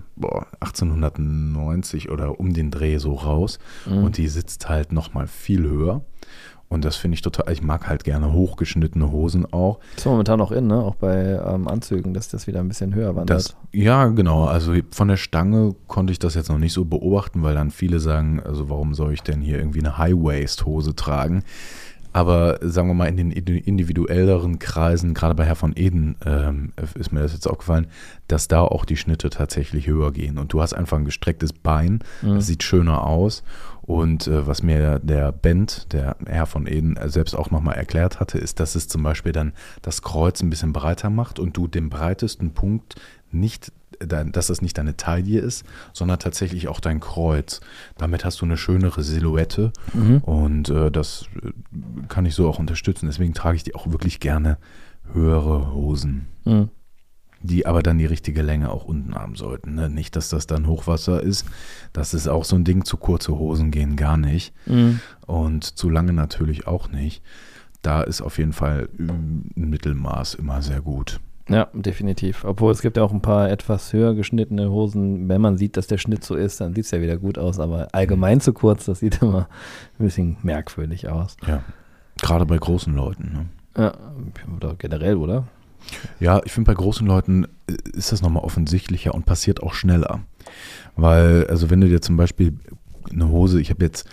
1890 oder um den Dreh so raus und die sitzt halt nochmal viel höher. Und das finde ich total, ich mag halt gerne hochgeschnittene Hosen auch. Das ist momentan auch ne? Auch bei Anzügen, dass das wieder ein bisschen höher wandert. Ja, genau. Also von der Stange konnte ich das jetzt noch nicht so beobachten, weil dann viele sagen, also warum soll ich denn hier irgendwie eine High-Waist-Hose tragen? Aber sagen wir mal, in den individuelleren Kreisen, gerade bei Herr von Eden, ist mir das jetzt aufgefallen, dass da auch die Schnitte tatsächlich höher gehen. Und du hast einfach ein gestrecktes Bein, das sieht schöner aus. Und was mir der Bent, der Herr von Eden, selbst auch nochmal erklärt hatte, ist, dass es zum Beispiel dann das Kreuz ein bisschen breiter macht und du den breitesten Punkt dass das nicht deine Taille ist, sondern tatsächlich auch dein Kreuz. Damit hast du eine schönere Silhouette und das kann ich so auch unterstützen. Deswegen trage ich die auch wirklich gerne höhere Hosen, die aber dann die richtige Länge auch unten haben sollten. Ne? Nicht, dass das dann Hochwasser ist. Das ist auch so ein Ding, zu kurze Hosen gehen gar nicht und zu lange natürlich auch nicht. Da ist auf jeden Fall ein Mittelmaß immer sehr gut. Ja, definitiv. Obwohl es gibt ja auch ein paar etwas höher geschnittene Hosen. Wenn man sieht, dass der Schnitt so ist, dann sieht es ja wieder gut aus. Aber allgemein zu kurz, das sieht immer ein bisschen merkwürdig aus. Ja, gerade bei großen Leuten. Ne? Ja, oder generell, oder? Ja, ich finde, bei großen Leuten ist das nochmal offensichtlicher und passiert auch schneller. Weil, also wenn du dir zum Beispiel eine Hose, ich habe jetzt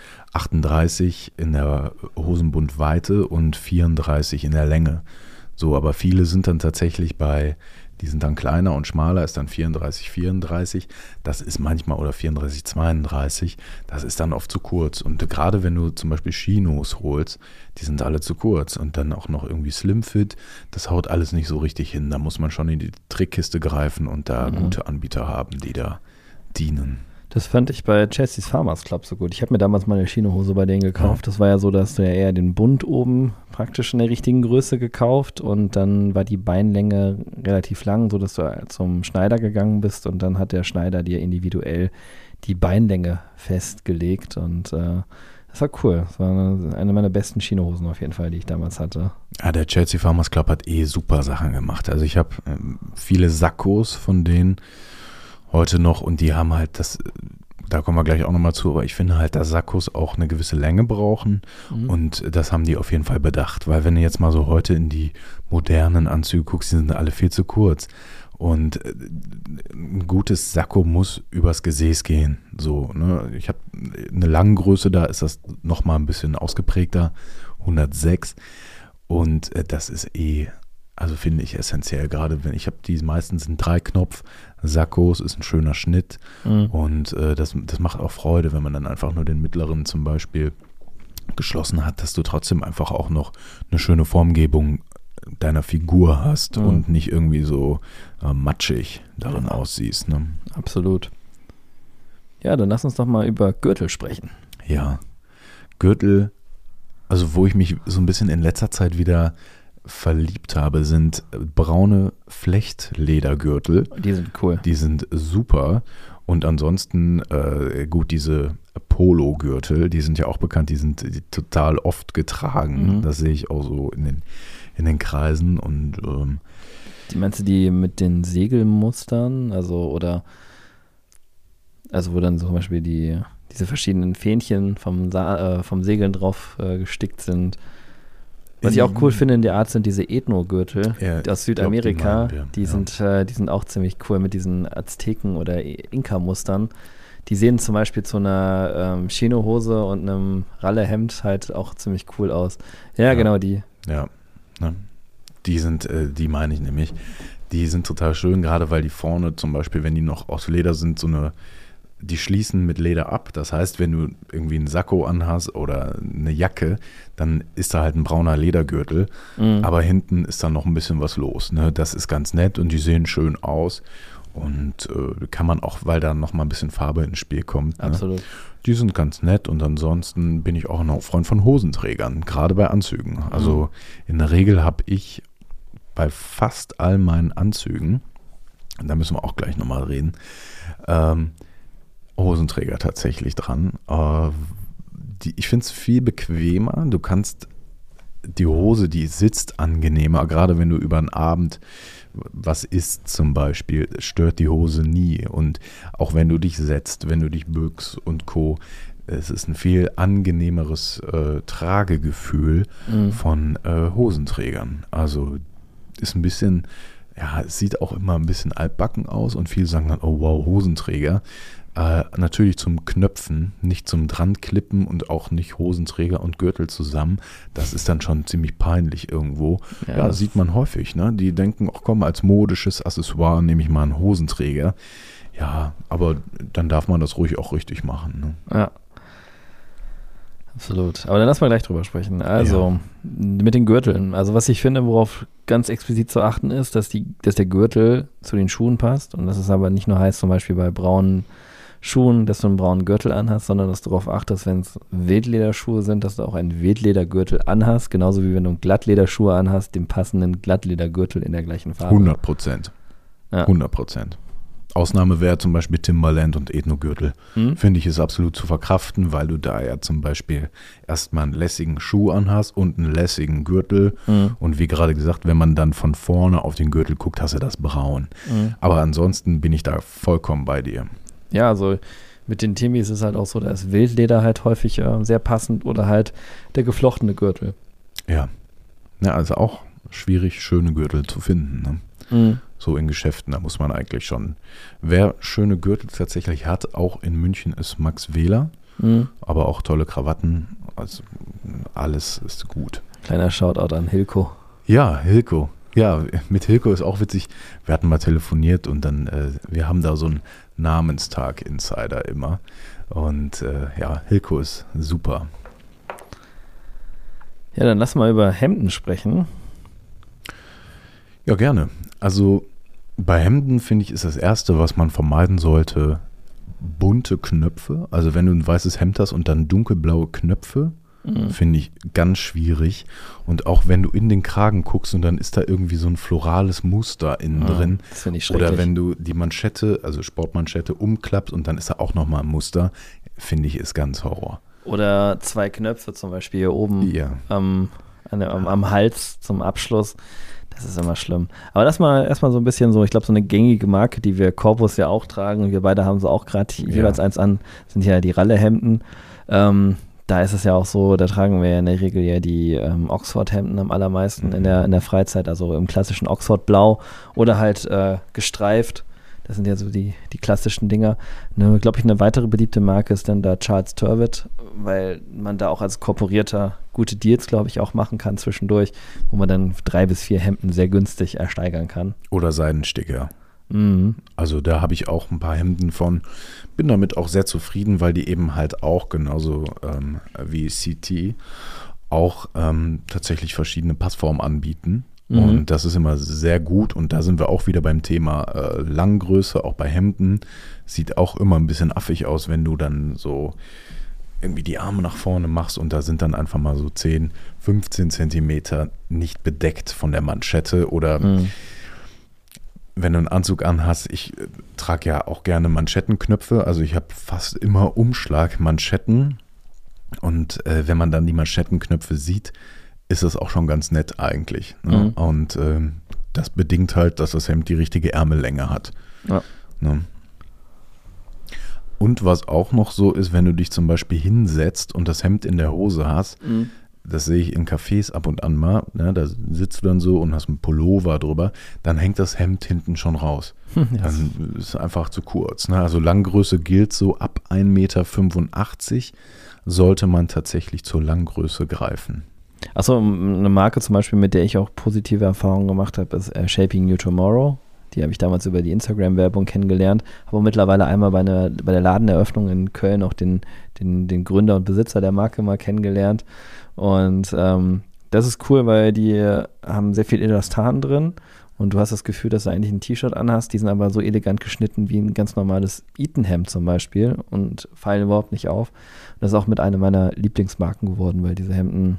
38 in der Hosenbundweite und 34 in der Länge. So, aber viele sind dann tatsächlich die sind dann kleiner und schmaler, ist dann 34, 34. Das ist manchmal, oder 34, 32, das ist dann oft zu kurz. Und gerade wenn du zum Beispiel Chinos holst, die sind alle zu kurz. Und dann auch noch irgendwie Slimfit, das haut alles nicht so richtig hin. Da muss man schon in die Trickkiste greifen und da gute Anbieter haben, die da dienen. Das fand ich bei Chelsea's Farmers Club so gut. Ich habe mir damals mal eine Chinohose bei denen gekauft. Das war ja so, dass du ja eher den Bund oben praktisch in der richtigen Größe gekauft und dann war die Beinlänge relativ lang, sodass du zum Schneider gegangen bist und dann hat der Schneider dir individuell die Beinlänge festgelegt und das war cool. Das war eine meiner besten Chinohosen auf jeden Fall, die ich damals hatte. Ja, der Chelsea Farmers Club hat super Sachen gemacht. Also ich habe viele Sakkos von denen heute noch und die haben halt da kommen wir gleich auch nochmal zu, aber ich finde halt, dass Sakkos auch eine gewisse Länge brauchen und das haben die auf jeden Fall bedacht, weil wenn du jetzt mal so heute in die modernen Anzüge guckst, die sind alle viel zu kurz und ein gutes Sakko muss übers Gesäß gehen, so, ne? Ich habe eine Langgröße, da ist das nochmal ein bisschen ausgeprägter, 106 und das ist also finde ich essentiell, gerade wenn ich habe die meistens sind 3-Knopf, Sakkos ist ein schöner Schnitt und das macht auch Freude, wenn man dann einfach nur den mittleren zum Beispiel geschlossen hat, dass du trotzdem einfach auch noch eine schöne Formgebung deiner Figur hast und nicht irgendwie so matschig darin aussiehst. Ne? Absolut. Ja, dann lass uns doch mal über Gürtel sprechen. Ja, Gürtel, also wo ich mich so ein bisschen in letzter Zeit wieder verliebt habe, sind braune Flechtledergürtel. Die sind cool. Die sind super. Und ansonsten, gut, diese Polo-Gürtel, die sind ja auch bekannt, die sind total oft getragen. Das sehe ich auch so in den Kreisen. Und die meinst du die mit den Segelmustern? Also wo dann zum Beispiel diese verschiedenen Fähnchen vom Segeln drauf gestickt sind. Was ich auch cool finde in der Art sind diese Ethno-Gürtel aus Südamerika. Die sind auch ziemlich cool mit diesen Azteken- oder Inka-Mustern. Die sehen zum Beispiel zu einer Chinohose und einem Rallehemd halt auch ziemlich cool aus. Ja, genau die. Ja, ne? Die meine ich nämlich. Die sind total schön, gerade weil die vorne zum Beispiel, wenn die noch aus Leder sind, die schließen mit Leder ab. Das heißt, wenn du irgendwie einen Sakko anhast oder eine Jacke, dann ist da halt ein brauner Ledergürtel. Aber hinten ist dann noch ein bisschen was los. Ne? Das ist ganz nett und die sehen schön aus. Und kann man auch, weil da noch mal ein bisschen Farbe ins Spiel kommt. Ne? Absolut. Die sind ganz nett und ansonsten bin ich auch ein Freund von Hosenträgern, gerade bei Anzügen. Also in der Regel habe ich bei fast all meinen Anzügen, da müssen wir auch gleich nochmal reden, Hosenträger tatsächlich dran. Ich finde es viel bequemer. Du kannst die Hose, die sitzt angenehmer, gerade wenn du über den Abend was isst zum Beispiel, stört die Hose nie. Und auch wenn du dich setzt, wenn du dich bückst und Co., es ist ein viel angenehmeres Tragegefühl von Hosenträgern. Also ist ein bisschen, ja, es sieht auch immer ein bisschen altbacken aus und viele sagen dann, oh wow, Hosenträger. Natürlich zum Knöpfen, nicht zum Dranklippen und auch nicht Hosenträger und Gürtel zusammen. Das ist dann schon ziemlich peinlich irgendwo. Ja, sieht man häufig. Ne? Die denken, ach komm, als modisches Accessoire nehme ich mal einen Hosenträger. Ja, aber dann darf man das ruhig auch richtig machen. Ne? Ja, absolut. Aber dann lass mal gleich drüber sprechen. Also mit den Gürteln. Also was ich finde, worauf ganz explizit zu achten ist, dass der Gürtel zu den Schuhen passt. Und das ist aber nicht nur heißt, zum Beispiel bei braunen Schuhen, dass du einen braunen Gürtel anhast, sondern dass du darauf achtest, wenn es Wildlederschuhe sind, dass du auch einen Wildledergürtel anhast, genauso wie wenn du Glattlederschuhe anhast, den passenden Glattledergürtel in der gleichen Farbe. 100%. Ja. 100%. Ausnahme wäre zum Beispiel Timberland und Ethnogürtel. Finde ich, ist absolut zu verkraften, weil du da ja zum Beispiel erstmal einen lässigen Schuh anhast und einen lässigen Gürtel. Und wie gerade gesagt, wenn man dann von vorne auf den Gürtel guckt, hast du das braun. Aber ansonsten bin ich da vollkommen bei dir. Ja, also mit den Timis ist es halt auch so, da ist Wildleder halt häufig sehr passend oder halt der geflochtene Gürtel. Ja, also auch schwierig, schöne Gürtel zu finden. Ne? Mhm. So in Geschäften, da muss man eigentlich schon. Wer schöne Gürtel tatsächlich hat, auch in München, ist Max Wähler. Aber auch tolle Krawatten. Also alles ist gut. Kleiner Shoutout an Hilko. Ja, Hilko. Ja, mit Hilko ist auch witzig. Wir hatten mal telefoniert und dann, wir haben da so einen Namenstag-Insider immer. Und ja, Hilko ist super. Ja, dann lass mal über Hemden sprechen. Ja, gerne. Also bei Hemden, finde ich, ist das Erste, was man vermeiden sollte, bunte Knöpfe. Also wenn du ein weißes Hemd hast und dann dunkelblaue Knöpfe, finde ich ganz schwierig. Und auch wenn du in den Kragen guckst und dann ist da irgendwie so ein florales Muster innen drin. Das finde ich schrecklich. Oder wenn du die Manschette, also Sportmanschette, umklappst und dann ist da auch nochmal ein Muster, finde ich, ist ganz Horror. Oder 2 Knöpfe zum Beispiel hier oben Ja. am Hals zum Abschluss. Das ist immer schlimm. Aber lass mal erstmal so ein bisschen so, ich glaube, so eine gängige Marke, die wir Corpus ja auch tragen, wir beide haben sie auch gerade jeweils eins an, sind ja die Rallehemden. Da ist es ja auch so, da tragen wir ja in der Regel ja die Oxford-Hemden am allermeisten in der Freizeit, also im klassischen Oxford-Blau oder halt gestreift. Das sind ja so die klassischen Dinger. Glaube ich, eine weitere beliebte Marke ist dann da Charles Turvitt, weil man da auch als Korporierter gute Deals, glaube ich, auch machen kann zwischendurch, wo man dann 3 bis 4 Hemden sehr günstig ersteigern kann. Oder Seidensticker. Mhm. Also da habe ich auch ein paar Hemden von. Bin damit auch sehr zufrieden, weil die eben halt auch genauso wie CT auch tatsächlich verschiedene Passformen anbieten. Und das ist immer sehr gut. Und da sind wir auch wieder beim Thema Langgröße, auch bei Hemden. Sieht auch immer ein bisschen affig aus, wenn du dann so irgendwie die Arme nach vorne machst und da sind dann einfach mal so 10, 15 Zentimeter nicht bedeckt von der Manschette. Oder wenn du einen Anzug anhast, ich trage ja auch gerne Manschettenknöpfe. Also ich habe fast immer Umschlag-Manschetten. Und wenn man dann die Manschettenknöpfe sieht, ist das auch schon ganz nett eigentlich. Ne? Und das bedingt halt, dass das Hemd die richtige Ärmellänge hat. Ja. Ne? Und was auch noch so ist, wenn du dich zum Beispiel hinsetzt und das Hemd in der Hose hast, das sehe ich in Cafés ab und an mal, ne? Da sitzt du dann so und hast einen Pullover drüber, dann hängt das Hemd hinten schon raus. Dann ist es einfach zu kurz. Ne? Also Langgröße gilt so ab 1,85 Meter sollte man tatsächlich zur Langgröße greifen. Achso, eine Marke zum Beispiel, mit der ich auch positive Erfahrungen gemacht habe, ist Shaping New Tomorrow. Die habe ich damals über die Instagram-Werbung kennengelernt. Habe mittlerweile einmal bei der Ladeneröffnung in Köln auch den Gründer und Besitzer der Marke mal kennengelernt. Und das ist cool, weil die haben sehr viel Elastan drin. Und du hast das Gefühl, dass du eigentlich ein T-Shirt anhast. Die sind aber so elegant geschnitten wie ein ganz normales Eton-Hemd zum Beispiel und fallen überhaupt nicht auf. Und das ist auch mit einer meiner Lieblingsmarken geworden, weil diese Hemden,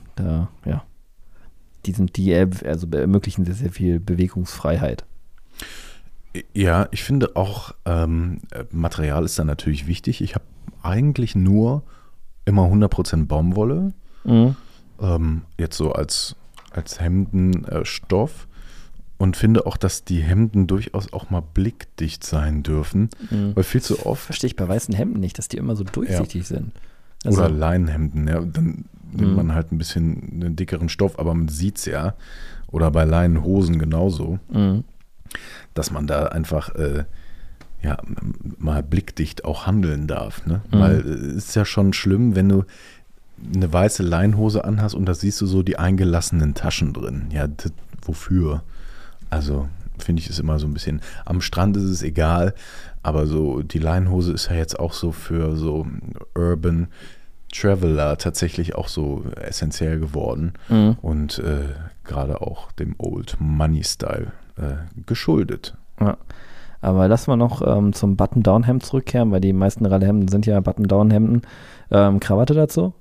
also ermöglichen sehr, sehr viel Bewegungsfreiheit. Ja, ich finde auch, Material ist da natürlich wichtig. Ich habe eigentlich nur immer 100% Baumwolle. Jetzt so als Hemdenstoff. Und finde auch, dass die Hemden durchaus auch mal blickdicht sein dürfen. Weil viel zu oft. Verstehe ich bei weißen Hemden nicht, dass die immer so durchsichtig sind. Also, oder Leinenhemden, ja. Dann nimmt man halt ein bisschen einen dickeren Stoff, aber man sieht es ja. Oder bei Leinenhosen genauso. Dass man da einfach mal blickdicht auch handeln darf. Ne? Weil es ist ja schon schlimm, wenn du eine weiße Leinenhose anhast und da siehst du so die eingelassenen Taschen drin. Ja, wofür? Also finde ich es immer so ein bisschen, am Strand ist es egal, aber so die Leinenhose ist ja jetzt auch so für so Urban Traveler tatsächlich auch so essentiell geworden und gerade auch dem Old Money Style geschuldet. Ja. Aber lass mal noch zum Button-Down-Hemd zurückkehren, weil die meisten Rallye-Hemden sind ja Button-Down-Hemden. Krawatte dazu?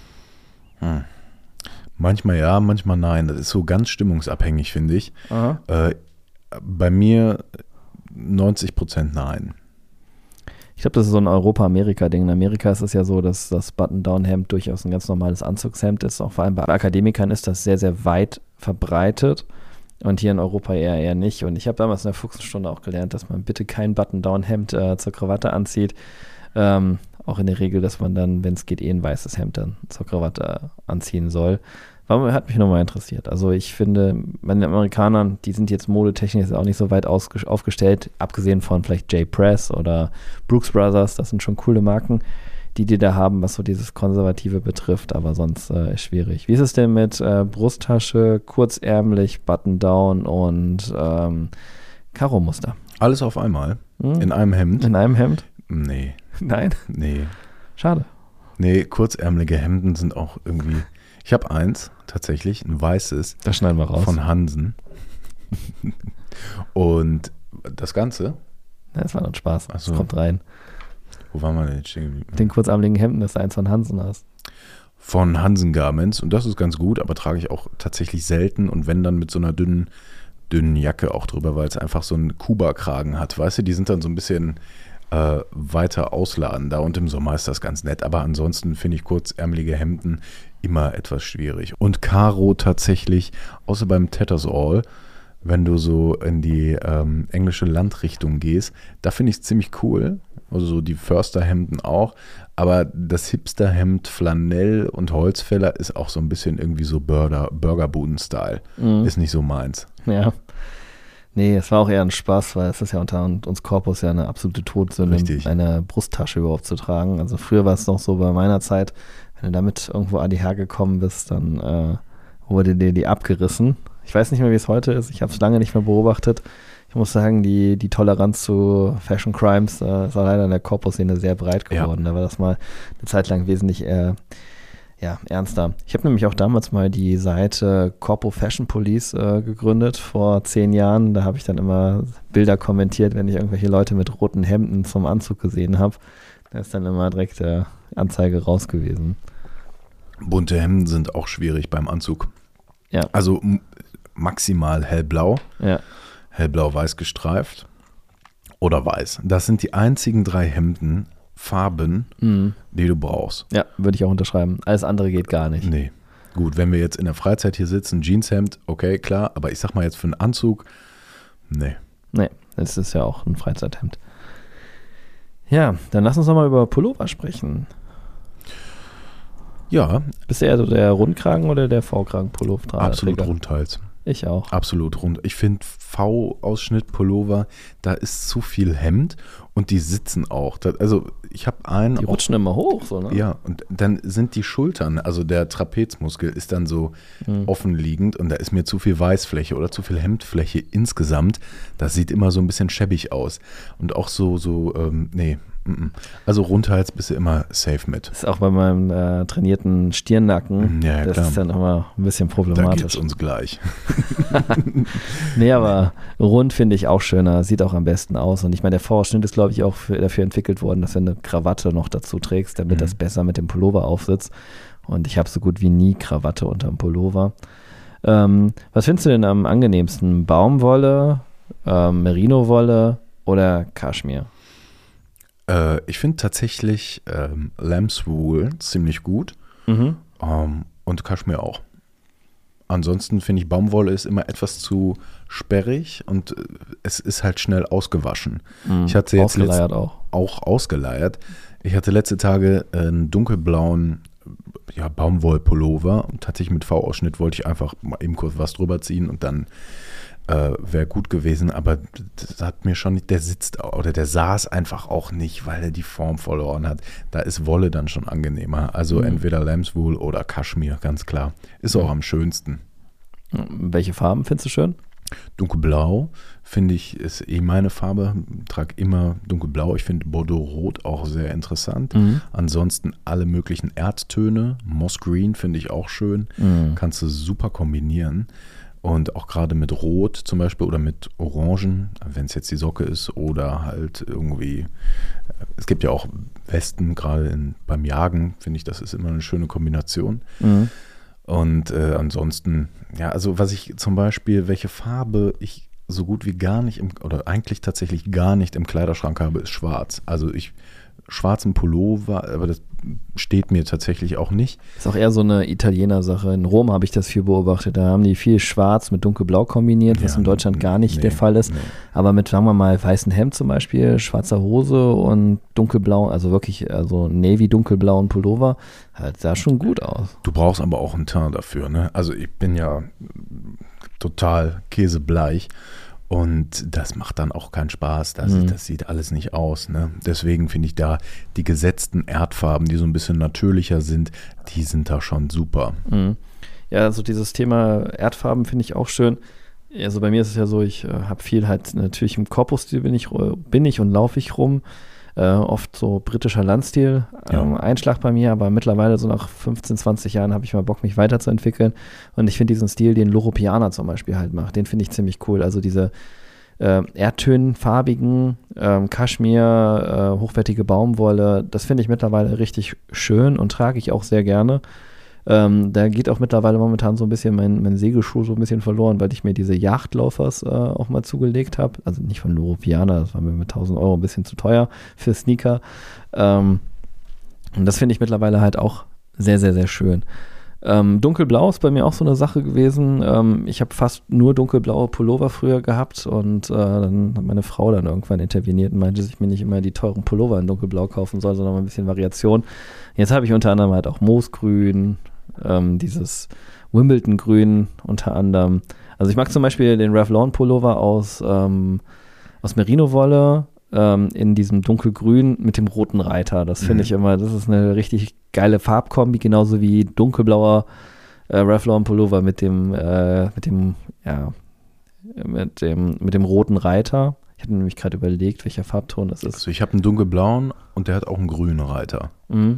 Manchmal ja, manchmal nein. Das ist so ganz stimmungsabhängig, finde ich. Bei mir 90% nein. Ich glaube, das ist so ein Europa-Amerika-Ding. In Amerika ist es ja so, dass das Button-Down-Hemd durchaus ein ganz normales Anzugshemd ist. Auch vor allem bei Akademikern ist das sehr, sehr weit verbreitet. Und hier in Europa eher nicht. Und ich habe damals in der Fuchsenstunde auch gelernt, dass man bitte kein Button-Down-Hemd zur Krawatte anzieht. Auch in der Regel, dass man dann, wenn es geht, ein weißes Hemd dann zur Krawatte anziehen soll. Aber hat mich nochmal interessiert. Also ich finde, bei den Amerikanern, die sind jetzt modetechnisch auch nicht so weit aufgestellt, abgesehen von vielleicht J. Press oder Brooks Brothers, das sind schon coole Marken, die da haben, was so dieses Konservative betrifft, aber sonst ist schwierig. Wie ist es denn mit Brusttasche, kurzärmlich, Button-Down und Karo-Muster? Alles auf einmal? In einem Hemd? In einem Hemd? Nee. Nein? Nee. Schade. Nee, kurzärmelige Hemden sind auch irgendwie... Ich habe eins, tatsächlich, ein weißes. Das schneiden wir raus. Von Hansen. Und das Ganze... Ja, das war noch Spaß. Ach so. Das kommt rein. Wo waren wir denn jetzt stehen geblieben? Den kurzarmeligen Hemden, das du eins von Hansen hast. Von Hansen Garments. Und das ist ganz gut, aber trage ich auch tatsächlich selten. Und wenn dann mit so einer dünnen Jacke auch drüber, weil es einfach so einen Kuba-Kragen hat. Weißt du, die sind dann so ein bisschen weiter ausladender. Und im Sommer ist das ganz nett. Aber ansonsten finde ich kurzärmelige Hemden immer etwas schwierig. Und Karo tatsächlich, außer beim Tattersall, wenn du so in die englische Landrichtung gehst, da finde ich es ziemlich cool. Also so die Försterhemden auch. Aber das Hipsterhemd Flanell und Holzfäller ist auch so ein bisschen irgendwie so Burgerbuden-Style. Ist nicht so meins. Ja. Nee, es war auch eher ein Spaß, weil es ist ja unter uns Korpus ja eine absolute Todsünde, eine Brusttasche überhaupt zu tragen. Also früher war es noch so bei meiner Zeit, wenn du damit irgendwo ADH gekommen bist, dann wurde dir die abgerissen. Ich weiß nicht mehr, wie es heute ist. Ich habe es lange nicht mehr beobachtet. Ich muss sagen, die Toleranz zu Fashion Crimes ist auch leider in der Korpus-Szene sehr breit geworden. Ja. Da war das mal eine Zeit lang wesentlich ernster. Ich habe nämlich auch damals mal die Seite Corpo Fashion Police gegründet, vor 10 Jahren. Da habe ich dann immer Bilder kommentiert, wenn ich irgendwelche Leute mit roten Hemden zum Anzug gesehen habe. Da ist dann immer direkt Anzeige raus gewesen. Bunte Hemden sind auch schwierig beim Anzug. Ja. Also maximal hellblau. Ja. Hellblau-weiß gestreift oder weiß. Das sind die einzigen 3 Hemdenfarben, die du brauchst. Ja, würde ich auch unterschreiben. Alles andere geht gar nicht. Nee. Gut, wenn wir jetzt in der Freizeit hier sitzen, Jeanshemd, okay, klar, aber ich sag mal jetzt für einen Anzug, nee. Nee, das ist ja auch ein Freizeithemd. Ja, dann lass uns noch mal über Pullover sprechen. Ja. Bist du eher so der Rundkragen oder der V-Kragen-Pullover? Absolut Rundhals. Ich auch. Absolut rund. Ich finde V-Ausschnitt-Pullover, da ist zu viel Hemd und die sitzen auch. Also ich habe einen. Die rutschen immer hoch, so, ne? Ja, und dann sind die Schultern, also der Trapezmuskel ist dann so offen liegend und da ist mir zu viel Weißfläche oder zu viel Hemdfläche insgesamt. Das sieht immer so ein bisschen schäbig aus. Und auch nee. Also Rundhals bist du immer safe mit. Das ist auch bei meinem trainierten Stirnnacken. Ja, das klar. ist dann immer ein bisschen problematisch. Da geht's uns gleich. Nee, aber rund finde ich auch schöner. Sieht auch am besten aus. Und ich meine, der Vorschnitt ist, glaube ich, auch dafür entwickelt worden, dass du eine Krawatte noch dazu trägst, damit das besser mit dem Pullover aufsitzt. Und ich habe so gut wie nie Krawatte unterm Pullover. Was findest du denn am angenehmsten? Baumwolle, Merino-Wolle oder Kaschmir? Ich finde tatsächlich Lambswool ziemlich gut und Kaschmir auch. Ansonsten finde ich, Baumwolle ist immer etwas zu sperrig und es ist halt schnell ausgewaschen. Ich hatte jetzt ausgeleiert auch ausgeleiert. Ich hatte letzte Tage einen dunkelblauen Baumwollpullover und tatsächlich mit V-Ausschnitt wollte ich einfach mal eben kurz was drüber ziehen und dann wäre gut gewesen, aber das hat mir schon nicht, der saß einfach auch nicht, weil er die Form verloren hat. Da ist Wolle dann schon angenehmer. Also entweder Lambswool oder Kaschmir, ganz klar. Ist auch am schönsten. Welche Farben findest du schön? Dunkelblau, finde ich, ist meine Farbe. Trage immer dunkelblau. Ich finde Bordeaux-Rot auch sehr interessant. Ansonsten alle möglichen Erdtöne. Moss Green finde ich auch schön. Kannst du super kombinieren. Und auch gerade mit Rot zum Beispiel oder mit Orangen, wenn es jetzt die Socke ist oder halt irgendwie, es gibt ja auch Westen, gerade beim Jagen, finde ich, das ist immer eine schöne Kombination. Und ansonsten, also was ich zum Beispiel, welche Farbe ich so gut wie gar nicht oder eigentlich tatsächlich gar nicht im Kleiderschrank habe, ist schwarz. Also schwarzen Pullover, aber das steht mir tatsächlich auch nicht. Ist auch eher so eine Italiener-Sache. In Rom habe ich das viel beobachtet. Da haben die viel schwarz mit dunkelblau kombiniert, was in Deutschland gar nicht der Fall ist. Nee. Aber mit, sagen wir mal, weißem Hemd zum Beispiel, schwarzer Hose und dunkelblau, also wirklich Navy-dunkelblauen Pullover, sah schon gut aus. Du brauchst aber auch einen Teint dafür, ne? Also ich bin ja total käsebleich. Und das macht dann auch keinen Spaß. Das sieht alles nicht aus. Ne? Deswegen finde ich da die gesetzten Erdfarben, die so ein bisschen natürlicher sind, die sind da schon super. Mhm. Ja, also dieses Thema Erdfarben finde ich auch schön. Also bei mir ist es ja so, ich habe viel halt natürlich im Korpusstil bin ich und laufe ich rum. Oft so britischer Landstil, Einschlag bei mir, aber mittlerweile so nach 15, 20 Jahren habe ich mal Bock, mich weiterzuentwickeln und ich finde diesen Stil, den Loro Piana zum Beispiel halt macht, den finde ich ziemlich cool, also diese erdtönfarbigen Kaschmir, hochwertige Baumwolle, das finde ich mittlerweile richtig schön und trage ich auch sehr gerne. Da geht auch mittlerweile momentan so ein bisschen mein Segelschuh so ein bisschen verloren, weil ich mir diese Yachtloafers auch mal zugelegt habe. Also nicht von Loro Piana, das war mir mit 1.000 € ein bisschen zu teuer für Sneaker. Und das finde ich mittlerweile halt auch sehr, sehr, sehr schön. Dunkelblau ist bei mir auch so eine Sache gewesen. Ich habe fast nur dunkelblaue Pullover früher gehabt und dann hat meine Frau dann irgendwann interveniert und meinte, dass ich mir nicht immer die teuren Pullover in dunkelblau kaufen soll, sondern mal ein bisschen Variation. Jetzt habe ich unter anderem halt auch Moosgrün, dieses Wimbledon-Grün unter anderem. Also ich mag zum Beispiel den Revlon Pullover aus Merino-Wolle in diesem dunkelgrün mit dem roten Reiter. Das finde ich immer, das ist eine richtig geile Farbkombi, genauso wie dunkelblauer Revlon Pullover mit dem roten Reiter. Ich hatte nämlich gerade überlegt, welcher Farbton das ist. Also ich habe einen dunkelblauen und der hat auch einen grünen Reiter. Mhm.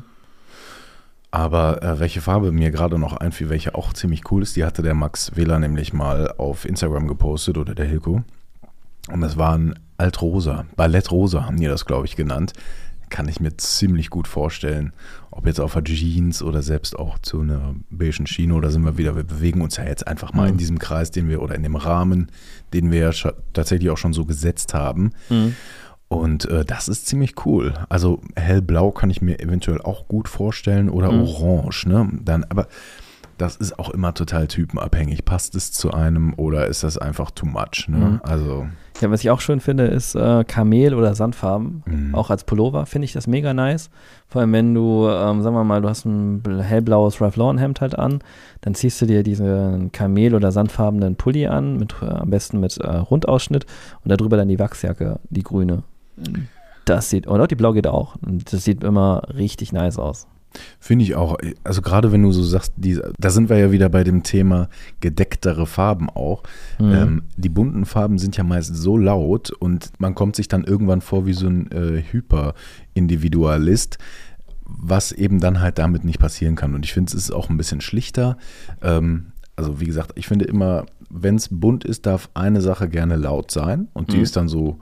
Aber welche Farbe mir gerade noch einfiel, welche auch ziemlich cool ist, die hatte der Max Wähler nämlich mal auf Instagram gepostet oder der Hilko. Und das war ein Altrosa, Ballettrosa haben die das, glaube ich, genannt. Kann ich mir ziemlich gut vorstellen, ob jetzt auf der Jeans oder selbst auch zu einer beigen Chino, da sind wir wieder, wir bewegen uns ja jetzt einfach mal in diesem Kreis, oder in dem Rahmen, den wir ja tatsächlich auch schon so gesetzt haben. Mhm. Und das ist ziemlich cool. Also hellblau kann ich mir eventuell auch gut vorstellen oder orange, ne? Aber das ist auch immer total typenabhängig. Passt es zu einem oder ist das einfach too much, ne? Mhm. Also ja, was ich auch schön finde, ist Kamel- oder Sandfarben. Mhm. Auch als Pullover finde ich das mega nice. Vor allem, wenn du, sagen wir mal, du hast ein hellblaues Revlon-Hemd halt an, dann ziehst du dir diesen Kamel- oder sandfarbenen Pulli an, am besten mit Rundausschnitt und darüber dann die Wachsjacke, die grüne. Das sieht, und auch die blau geht auch. Und das sieht immer richtig nice aus. Finde ich auch. Also gerade wenn du so sagst, da sind wir ja wieder bei dem Thema gedecktere Farben auch. Mhm. Die bunten Farben sind ja meist so laut und man kommt sich dann irgendwann vor wie so ein Hyper-Individualist, was eben dann halt damit nicht passieren kann. Und ich finde, es ist auch ein bisschen schlichter. Also wie gesagt, ich finde immer, wenn es bunt ist, darf eine Sache gerne laut sein und die ist dann so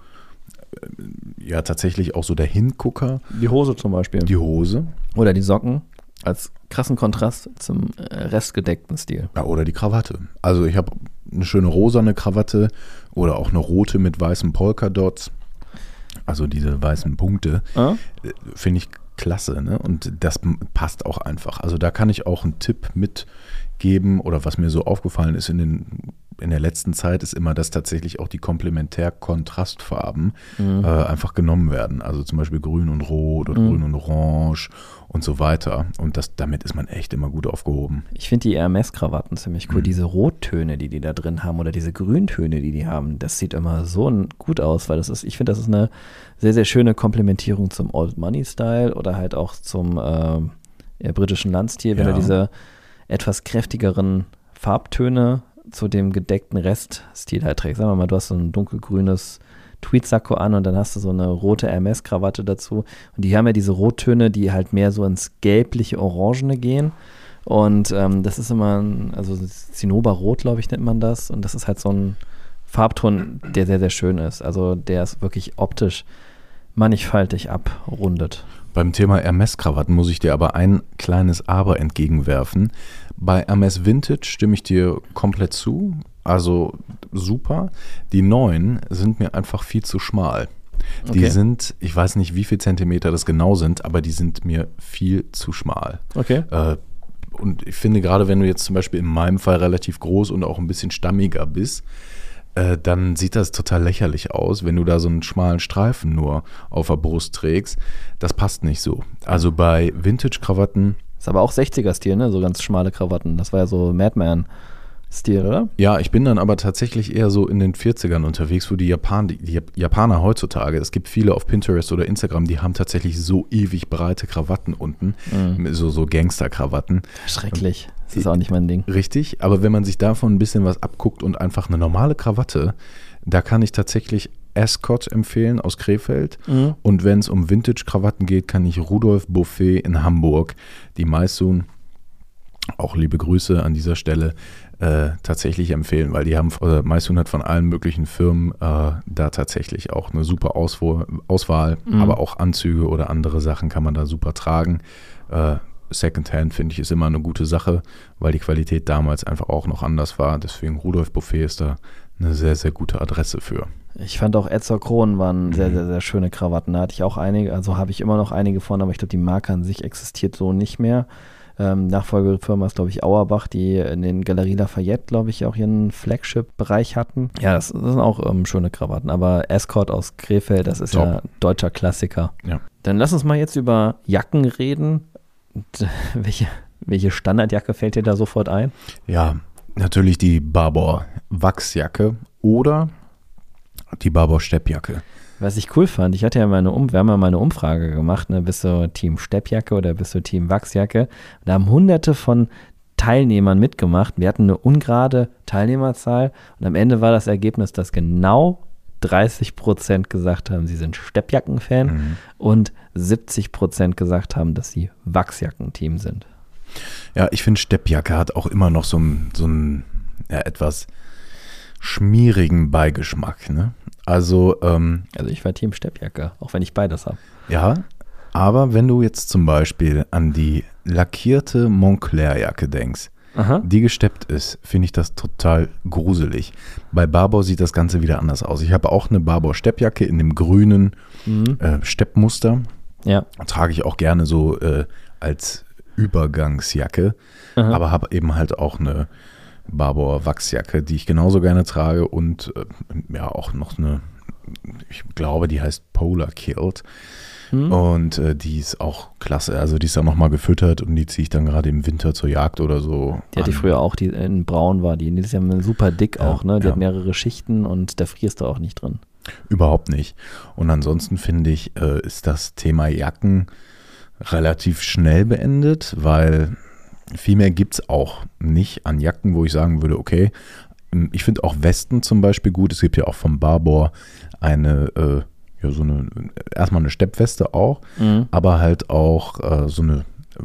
ja tatsächlich auch so der Hingucker. Die Hose zum Beispiel. Die Hose. Oder die Socken als krassen Kontrast zum restgedeckten Stil. Ja, oder die Krawatte. Also ich habe eine schöne rosane Krawatte oder auch eine rote mit weißen Polkadots. Also diese weißen Punkte. Finde ich klasse, ne? Und das passt auch einfach. Also da kann ich auch einen Tipp mitgeben oder was mir so aufgefallen ist in der letzten Zeit ist immer, dass tatsächlich auch die Komplementär-Kontrastfarben einfach genommen werden. Also zum Beispiel grün und rot oder grün und orange und so weiter. Und damit ist man echt immer gut aufgehoben. Ich finde die Hermes-Krawatten ziemlich cool. Diese Rottöne, die da drin haben oder diese Grüntöne, die haben, das sieht immer so gut aus, weil ich finde, das ist eine sehr, sehr schöne Komplementierung zum Old Money-Style oder halt auch zum britischen Landstil, wenn du diese etwas kräftigeren Farbtöne zu dem gedeckten Reststil halt trägst. Sagen wir mal, du hast so ein dunkelgrünes Tweedsacko an und dann hast du so eine rote Hermes-Krawatte dazu. Und die haben ja diese Rottöne, die halt mehr so ins gelbliche, orangene gehen. Und das ist immer, also Zinnoberrot, glaube ich, nennt man das. Und das ist halt so ein Farbton, der sehr, sehr schön ist. Also der ist wirklich optisch mannigfaltig abrundet. Beim Thema Hermes-Krawatten muss ich dir aber ein kleines Aber entgegenwerfen. Bei Hermes Vintage stimme ich dir komplett zu. Also super. Die neuen sind mir einfach viel zu schmal. Die Okay. sind, ich weiß nicht, wie viel Zentimeter das genau sind, aber die sind mir viel zu schmal. Okay. Und ich finde, gerade wenn du jetzt zum Beispiel in meinem Fall relativ groß und auch ein bisschen stammiger bist, dann sieht das total lächerlich aus, wenn du da so einen schmalen Streifen nur auf der Brust trägst. Das passt nicht so. Also bei Vintage-Krawatten, Ist aber auch 60er-Stil, ne? So ganz schmale Krawatten. Das war ja so Madman-Stil, oder? ja, ich bin dann aber tatsächlich eher so in den 40ern unterwegs, wo die Japaner heutzutage, es gibt viele auf Pinterest oder Instagram, die haben tatsächlich so ewig breite Krawatten unten, so Gangster-Krawatten. Schrecklich. Das ist auch nicht mein Ding. Richtig, aber wenn man sich davon ein bisschen was abguckt und einfach eine normale Krawatte, da kann ich tatsächlich Ascot empfehlen aus Krefeld. Und wenn es um Vintage-Krawatten geht, kann ich Rudolf Buffet in Hamburg, die Maisun, auch liebe Grüße an dieser Stelle, tatsächlich empfehlen, weil die haben, Maisun hat von allen möglichen Firmen da tatsächlich auch eine super Auswahl, aber auch Anzüge oder andere Sachen kann man da super tragen. Secondhand, finde ich, ist immer eine gute Sache, weil die Qualität damals einfach auch noch anders war. Deswegen Rudolf Buffet ist da eine sehr, sehr gute Adresse für. Ich fand auch Edsel Kronen waren sehr, sehr, sehr schöne Krawatten. Da hatte ich auch einige, also habe ich immer noch einige von, aber ich glaube, die Marke an sich existiert so nicht mehr. Nachfolgefirma ist, glaube ich, Auerbach, die in den Galerie Lafayette, glaube ich, auch ihren Flagship-Bereich hatten. Ja, das sind auch schöne Krawatten, aber Ascot aus Krefeld, das ist Top. ja deutscher Klassiker. Ja. Dann lass uns mal jetzt über Jacken reden. Und, welche Standardjacke fällt dir da sofort ein? Ja, natürlich die Barbour Wachsjacke oder die Barbour Steppjacke. Was ich cool fand, wir haben ja mal eine Umfrage gemacht, ne? Bist du Team Steppjacke oder bist du Team Wachsjacke? Da haben hunderte von Teilnehmern mitgemacht. Wir hatten eine ungerade Teilnehmerzahl und am Ende war das Ergebnis, dass genau 30% gesagt haben, sie sind Steppjacken-Fan und 70% gesagt haben, dass sie Wachsjacken-Team sind. Ja, ich finde Steppjacke hat auch immer noch so einen etwas schmierigen Beigeschmack, ne? Also ich war Team Steppjacke, auch wenn ich beides habe. ja, aber wenn du jetzt zum Beispiel an die lackierte Moncler-Jacke denkst, die gesteppt ist, finde ich das total gruselig. Bei Barbour sieht das Ganze wieder anders aus. Ich habe auch eine Barbour Steppjacke in dem grünen Steppmuster. Ja. Trage ich auch gerne so als Übergangsjacke, aber habe eben halt auch eine Barbour Wachsjacke, die ich genauso gerne trage und auch noch eine, ich glaube, die heißt Polar Kilt. Und die ist auch klasse. Also die ist dann nochmal gefüttert und die ziehe ich dann gerade im Winter zur Jagd oder so. Die hatte ich früher auch, die in braun war. Die ist ja super dick auch, ne? Die hat mehrere Schichten und da frierst du auch nicht drin. Überhaupt nicht. Und ansonsten finde ich, ist das Thema Jacken relativ schnell beendet, weil viel mehr gibt es auch nicht an Jacken, wo ich sagen würde, okay, ich finde auch Westen zum Beispiel gut. Es gibt ja auch vom Barbour erstmal eine Steppweste auch, aber halt auch so eine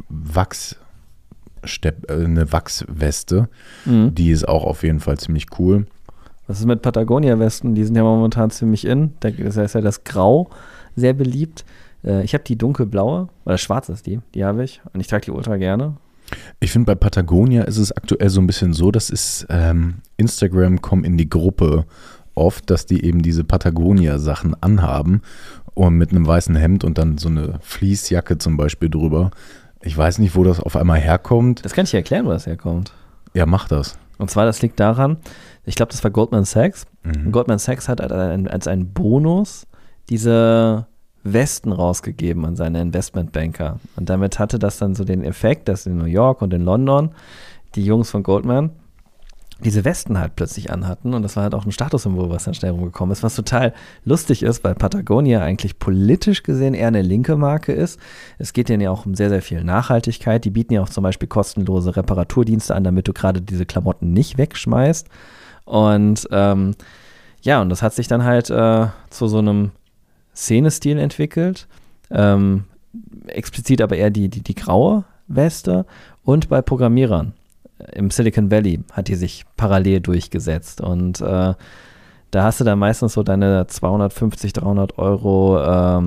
Wachsweste. Die ist auch auf jeden Fall ziemlich cool. Was ist mit Patagonia-Westen? Die sind ja momentan ziemlich in. Das ist ja das Grau sehr beliebt. Ich habe die dunkelblaue, oder schwarz ist die habe ich und ich trage die ultra gerne. Ich finde, bei Patagonia ist es aktuell so ein bisschen so, das ist Instagram kommt in die Gruppe oft, dass die eben diese Patagonia-Sachen anhaben und mit einem weißen Hemd und dann so eine Fleecejacke zum Beispiel drüber. Ich weiß nicht, wo das auf einmal herkommt. Das kann ich dir erklären, wo das herkommt. Ja, mach das. Und zwar, das liegt daran, ich glaube, das war Goldman Sachs. Goldman Sachs hat als einen Bonus diese Westen rausgegeben an seine Investmentbanker. Und damit hatte das dann so den Effekt, dass in New York und in London die Jungs von Goldman diese Westen halt plötzlich anhatten und das war halt auch ein Statussymbol, was dann schnell rumgekommen ist, was total lustig ist, weil Patagonia eigentlich politisch gesehen eher eine linke Marke ist. Es geht denen ja auch um sehr, sehr viel Nachhaltigkeit. Die bieten ja auch zum Beispiel kostenlose Reparaturdienste an, damit du gerade diese Klamotten nicht wegschmeißt. Und und das hat sich dann halt zu so einem Szenestil entwickelt. Explizit aber eher die graue Weste und bei Programmierern. Im Silicon Valley hat die sich parallel durchgesetzt und da hast du dann meistens so deine 250, 300 Euro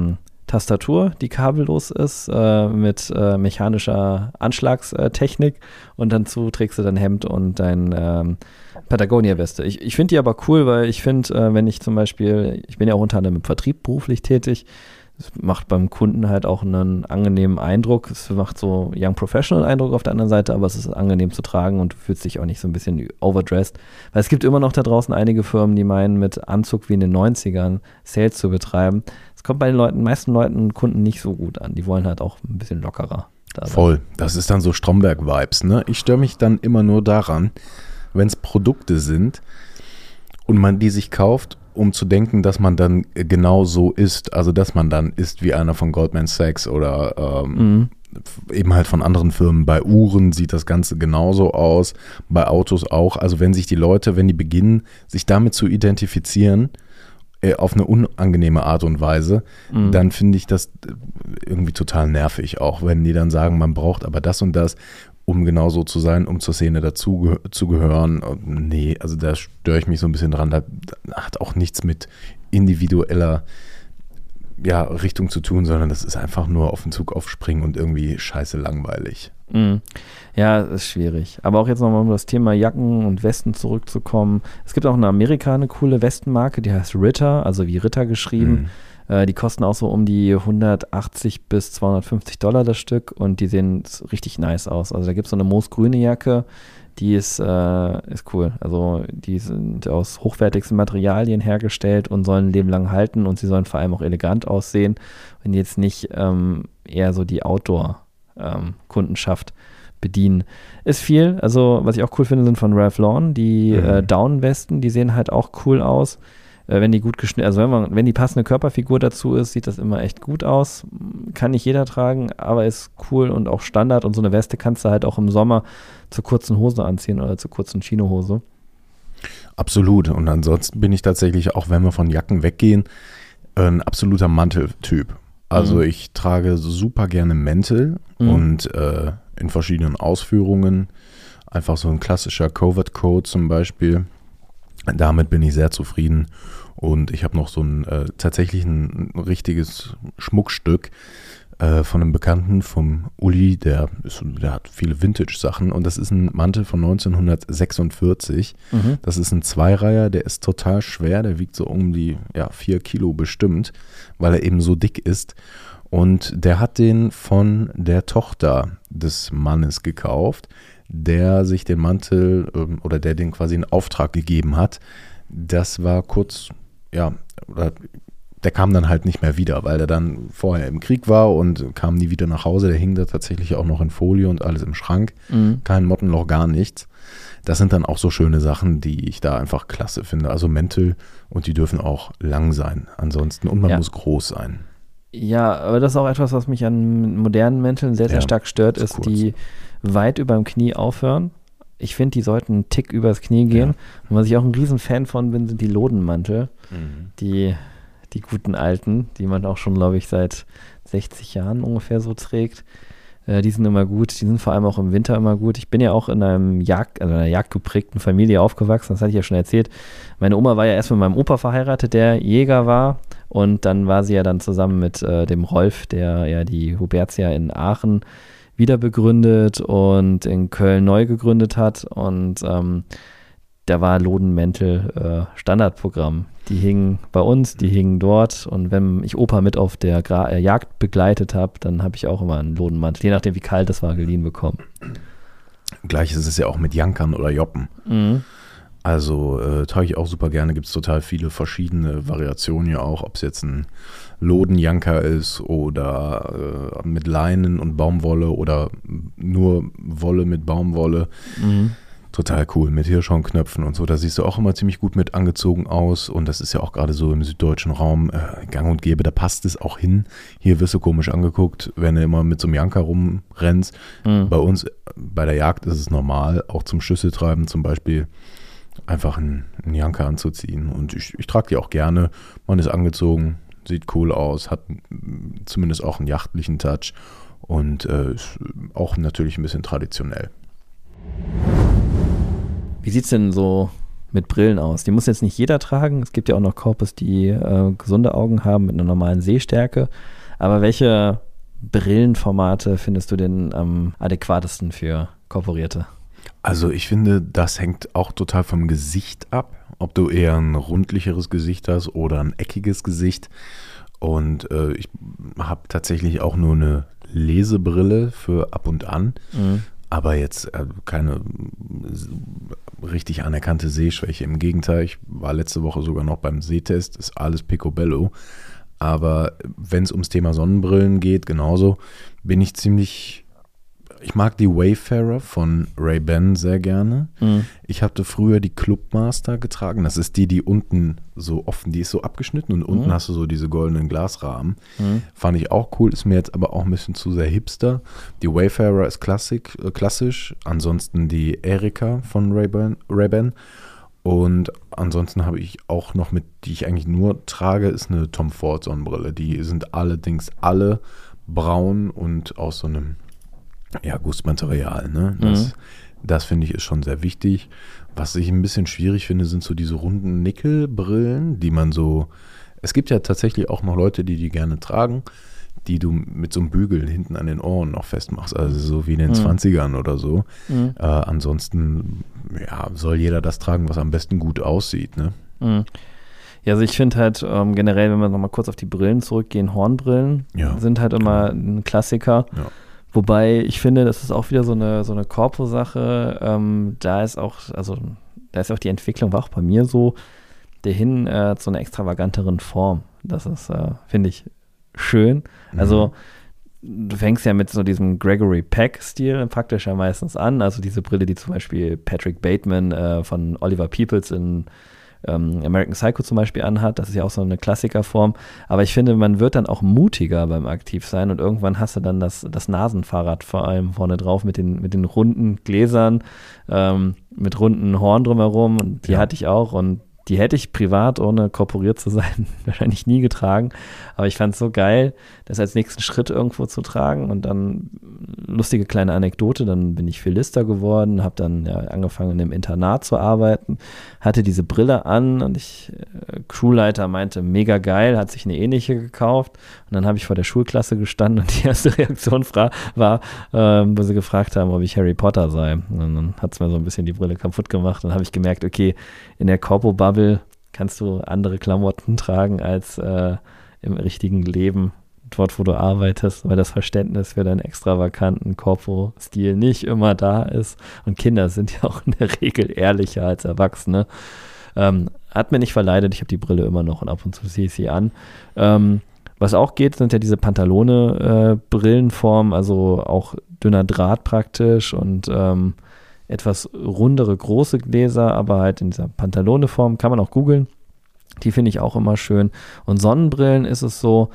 Tastatur, die kabellos ist, mit mechanischer Anschlagstechnik und dazu trägst du dein Hemd und dein Patagonia-Weste. Ich finde die aber cool, weil ich finde, wenn ich zum Beispiel, ich bin ja auch unter anderem im Vertrieb beruflich tätig, es macht beim Kunden halt auch einen angenehmen Eindruck. Es macht so Young Professional Eindruck auf der anderen Seite, aber es ist angenehm zu tragen und du fühlst dich auch nicht so ein bisschen overdressed. Weil es gibt immer noch da draußen einige Firmen, die meinen, mit Anzug wie in den 90ern Sales zu betreiben. Es kommt bei den meisten Leuten, Kunden nicht so gut an. Die wollen halt auch ein bisschen lockerer. Voll. Das ist dann so Stromberg-Vibes, ne? Ich störe mich dann immer nur daran, wenn es Produkte sind und man die sich kauft, um zu denken, dass man dann genau so ist, also dass man dann ist wie einer von Goldman Sachs oder eben halt von anderen Firmen. Bei Uhren sieht das Ganze genauso aus, bei Autos auch. Also wenn sich die Leute, wenn die beginnen, sich damit zu identifizieren, auf eine unangenehme Art und Weise, dann finde ich das irgendwie total nervig, auch wenn die dann sagen, man braucht aber das und das, um genau so zu sein, um zur Szene dazu zu gehören. Nee, also da störe ich mich so ein bisschen dran. Das hat auch nichts mit individueller Richtung zu tun, sondern das ist einfach nur auf den Zug aufspringen und irgendwie scheiße langweilig. Ja, ist schwierig. Aber auch jetzt nochmal um das Thema Jacken und Westen zurückzukommen. Es gibt auch in Amerika eine coole Westenmarke, die heißt Ritter, also wie Ritter geschrieben. Die kosten auch so um die 180 bis $250 das Stück und die sehen richtig nice aus. Also da gibt es so eine moosgrüne Jacke, die ist cool. Also die sind aus hochwertigsten Materialien hergestellt und sollen ein Leben lang halten und sie sollen vor allem auch elegant aussehen und jetzt nicht eher so die Outdoor-Kundenschaft bedienen. Ist viel. Also was ich auch cool finde, sind von Ralph Lauren die Down-Westen, die sehen halt auch cool aus. Wenn die gut geschnitten, also wenn die passende Körperfigur dazu ist, sieht das immer echt gut aus. Kann nicht jeder tragen, aber ist cool und auch Standard. Und so eine Weste kannst du halt auch im Sommer zur kurzen Hose anziehen oder zur kurzen Chinohose. Absolut. Und ansonsten bin ich tatsächlich, auch wenn wir von Jacken weggehen, ein absoluter Manteltyp. Also ich trage super gerne Mäntel und in verschiedenen Ausführungen. Einfach so ein klassischer Covert-Coat zum Beispiel. Damit bin ich sehr zufrieden und ich habe noch so tatsächlich ein richtiges Schmuckstück von einem Bekannten, vom Uli, der hat viele Vintage-Sachen und das ist ein Mantel von 1946. Das ist ein Zweireiher, der ist total schwer, der wiegt so um die 4 Kilo bestimmt, weil er eben so dick ist. Und der hat den von der Tochter des Mannes gekauft, der sich den Mantel oder der den quasi in Auftrag gegeben hat. Das war kurz, der kam dann halt nicht mehr wieder, weil er dann vorher im Krieg war und kam nie wieder nach Hause. Der hing da tatsächlich auch noch in Folie und alles im Schrank. Kein Mottenloch, gar nichts. Das sind dann auch so schöne Sachen, die ich da einfach klasse finde. Also Mäntel, und die dürfen auch lang sein ansonsten und man muss groß sein. Ja, aber das ist auch etwas, was mich an modernen Mänteln sehr, sehr stark stört, ist die weit über dem Knie aufhören. Ich finde, die sollten einen Tick übers Knie gehen. Und was ich auch ein Riesenfan von bin, sind die Lodenmantel. Die guten alten, die man auch schon, glaube ich, seit 60 Jahren ungefähr so trägt. Die sind immer gut. Die sind vor allem auch im Winter immer gut. Ich bin ja auch in einer jagdgeprägten Familie aufgewachsen. Das hatte ich ja schon erzählt. Meine Oma war ja erst mit meinem Opa verheiratet, der Jäger war. Und dann war sie ja dann zusammen mit dem Rolf, der ja die Hubertia in Aachen wieder begründet und in Köln neu gegründet hat. Und da war Lodenmäntel Standardprogramm. Die hingen bei uns, die hingen dort. Und wenn ich Opa mit auf der Jagd begleitet habe, dann habe ich auch immer einen Lodenmantel, je nachdem wie kalt es war, geliehen bekommen. Gleich ist es ja auch mit Jankern oder Joppen. Also trage ich auch super gerne. Gibt es total viele verschiedene Variationen ja auch, ob es jetzt ein Lodenjanker ist oder mit Leinen und Baumwolle oder nur Wolle mit Baumwolle. Total cool, mit Hirschhornknöpfen und so. Da siehst du auch immer ziemlich gut mit angezogen aus. Und das ist ja auch gerade so im süddeutschen Raum gang und gäbe. Da passt es auch hin. Hier wirst du komisch angeguckt, wenn du immer mit so einem Janker rumrennst. Bei uns, bei der Jagd ist es normal, auch zum Schüsseltreiben zum Beispiel, einfach einen Janker anzuziehen. Und ich trage die auch gerne. Man ist angezogen, sieht cool aus, hat zumindest auch einen jachtlichen Touch und ist auch natürlich ein bisschen traditionell. Wie sieht es denn so mit Brillen aus? Die muss jetzt nicht jeder tragen. Es gibt ja auch noch Korpus, die gesunde Augen haben mit einer normalen Sehstärke. Aber welche Brillenformate findest du denn am adäquatesten für Korporierte? Also ich finde, das hängt auch total vom Gesicht ab, ob du eher ein rundlicheres Gesicht hast oder ein eckiges Gesicht. Und ich habe tatsächlich auch nur eine Lesebrille für ab und an, aber jetzt keine richtig anerkannte Sehschwäche. Im Gegenteil, ich war letzte Woche sogar noch beim Sehtest, ist alles picobello. Aber wenn es ums Thema Sonnenbrillen geht, genauso, ich mag die Wayfarer von Ray-Ban sehr gerne. Ich hatte früher die Clubmaster getragen. Das ist die unten so offen, die ist so abgeschnitten und unten hast du so diese goldenen Glasrahmen. Fand ich auch cool, ist mir jetzt aber auch ein bisschen zu sehr hipster. Die Wayfarer ist klassisch. Ansonsten die Erika von Ray-Ban. Und ansonsten habe ich auch noch die ich eigentlich nur trage, ist eine Tom Ford Sonnenbrille. Die sind allerdings alle braun und aus so einem Gussmaterial, ne? Das finde ich ist schon sehr wichtig. Was ich ein bisschen schwierig finde, sind so diese runden Nickelbrillen, die man so, es gibt ja tatsächlich auch noch Leute, die gerne tragen, die du mit so einem Bügel hinten an den Ohren noch festmachst, also so wie in den 20ern oder so. Ansonsten, soll jeder das tragen, was am besten gut aussieht, ne? Ja, also ich finde halt generell, wenn wir nochmal kurz auf die Brillen zurückgehen, Hornbrillen sind halt immer ein Klassiker. Ja. Wobei ich finde, das ist auch wieder so eine Korpo-Sache. Da ist auch die Entwicklung, war auch bei mir so, hin zu einer extravaganteren Form. Das ist, finde ich, schön. Also du fängst ja mit so diesem Gregory Peck-Stil praktisch ja meistens an. Also diese Brille, die zum Beispiel Patrick Bateman von Oliver Peoples in American Psycho zum Beispiel anhat, das ist ja auch so eine Klassikerform, aber ich finde, man wird dann auch mutiger beim Aktivsein und irgendwann hast du dann das Nasenfahrrad vor allem vorne drauf mit den runden Gläsern, mit runden Horn drumherum und die hatte ich auch und die hätte ich privat, ohne korporiert zu sein, wahrscheinlich nie getragen. Aber ich fand es so geil, das als nächsten Schritt irgendwo zu tragen. Und dann, lustige kleine Anekdote, dann bin ich Philister geworden, habe dann angefangen in einem Internat zu arbeiten, hatte diese Brille an und Schulleiter meinte, mega geil, hat sich eine ähnliche gekauft. Und dann habe ich vor der Schulklasse gestanden und die erste Reaktion war, wo sie gefragt haben, ob ich Harry Potter sei. Und dann hat es mir so ein bisschen die Brille kaputt gemacht. Dann habe ich gemerkt, okay, in der Corpo-Bubble kannst du andere Klamotten tragen als im richtigen Leben, dort wo du arbeitest, weil das Verständnis für deinen extravaganten Corpo-Stil nicht immer da ist. Und Kinder sind ja auch in der Regel ehrlicher als Erwachsene. Hat mir nicht verleidet, ich habe die Brille immer noch und ab und zu ziehe ich sie an. Was auch geht, sind ja diese Pantalone-Brillenformen, also auch dünner Draht praktisch und etwas rundere, große Gläser, aber halt in dieser Pantalone-Form, kann man auch googeln. Die finde ich auch immer schön. Und Sonnenbrillen ist es so,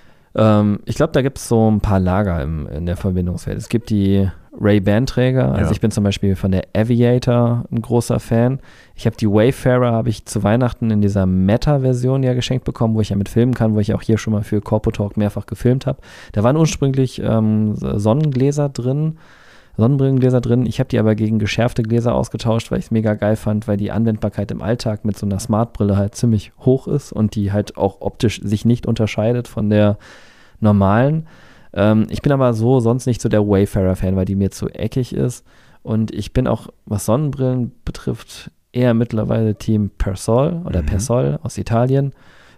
ich glaube, da gibt es so ein paar Lager in der Verbindungswelt. Es gibt die Ray-Ban-Träger, also ich bin zum Beispiel von der Aviator ein großer Fan. Ich habe die Wayfarer, habe ich zu Weihnachten in dieser Meta-Version ja geschenkt bekommen, wo ich ja mit filmen kann, wo ich auch hier schon mal für Corpo Talk mehrfach gefilmt habe. Da waren ursprünglich Sonnengläser drin, Sonnenbrillengläser drin. Ich habe die aber gegen geschärfte Gläser ausgetauscht, weil ich es mega geil fand, weil die Anwendbarkeit im Alltag mit so einer Smartbrille halt ziemlich hoch ist und die halt auch optisch sich nicht unterscheidet von der normalen. Ich bin aber sonst nicht so der Wayfarer-Fan, weil die mir zu eckig ist. Und ich bin auch, was Sonnenbrillen betrifft, eher mittlerweile Team Persol oder Persol aus Italien.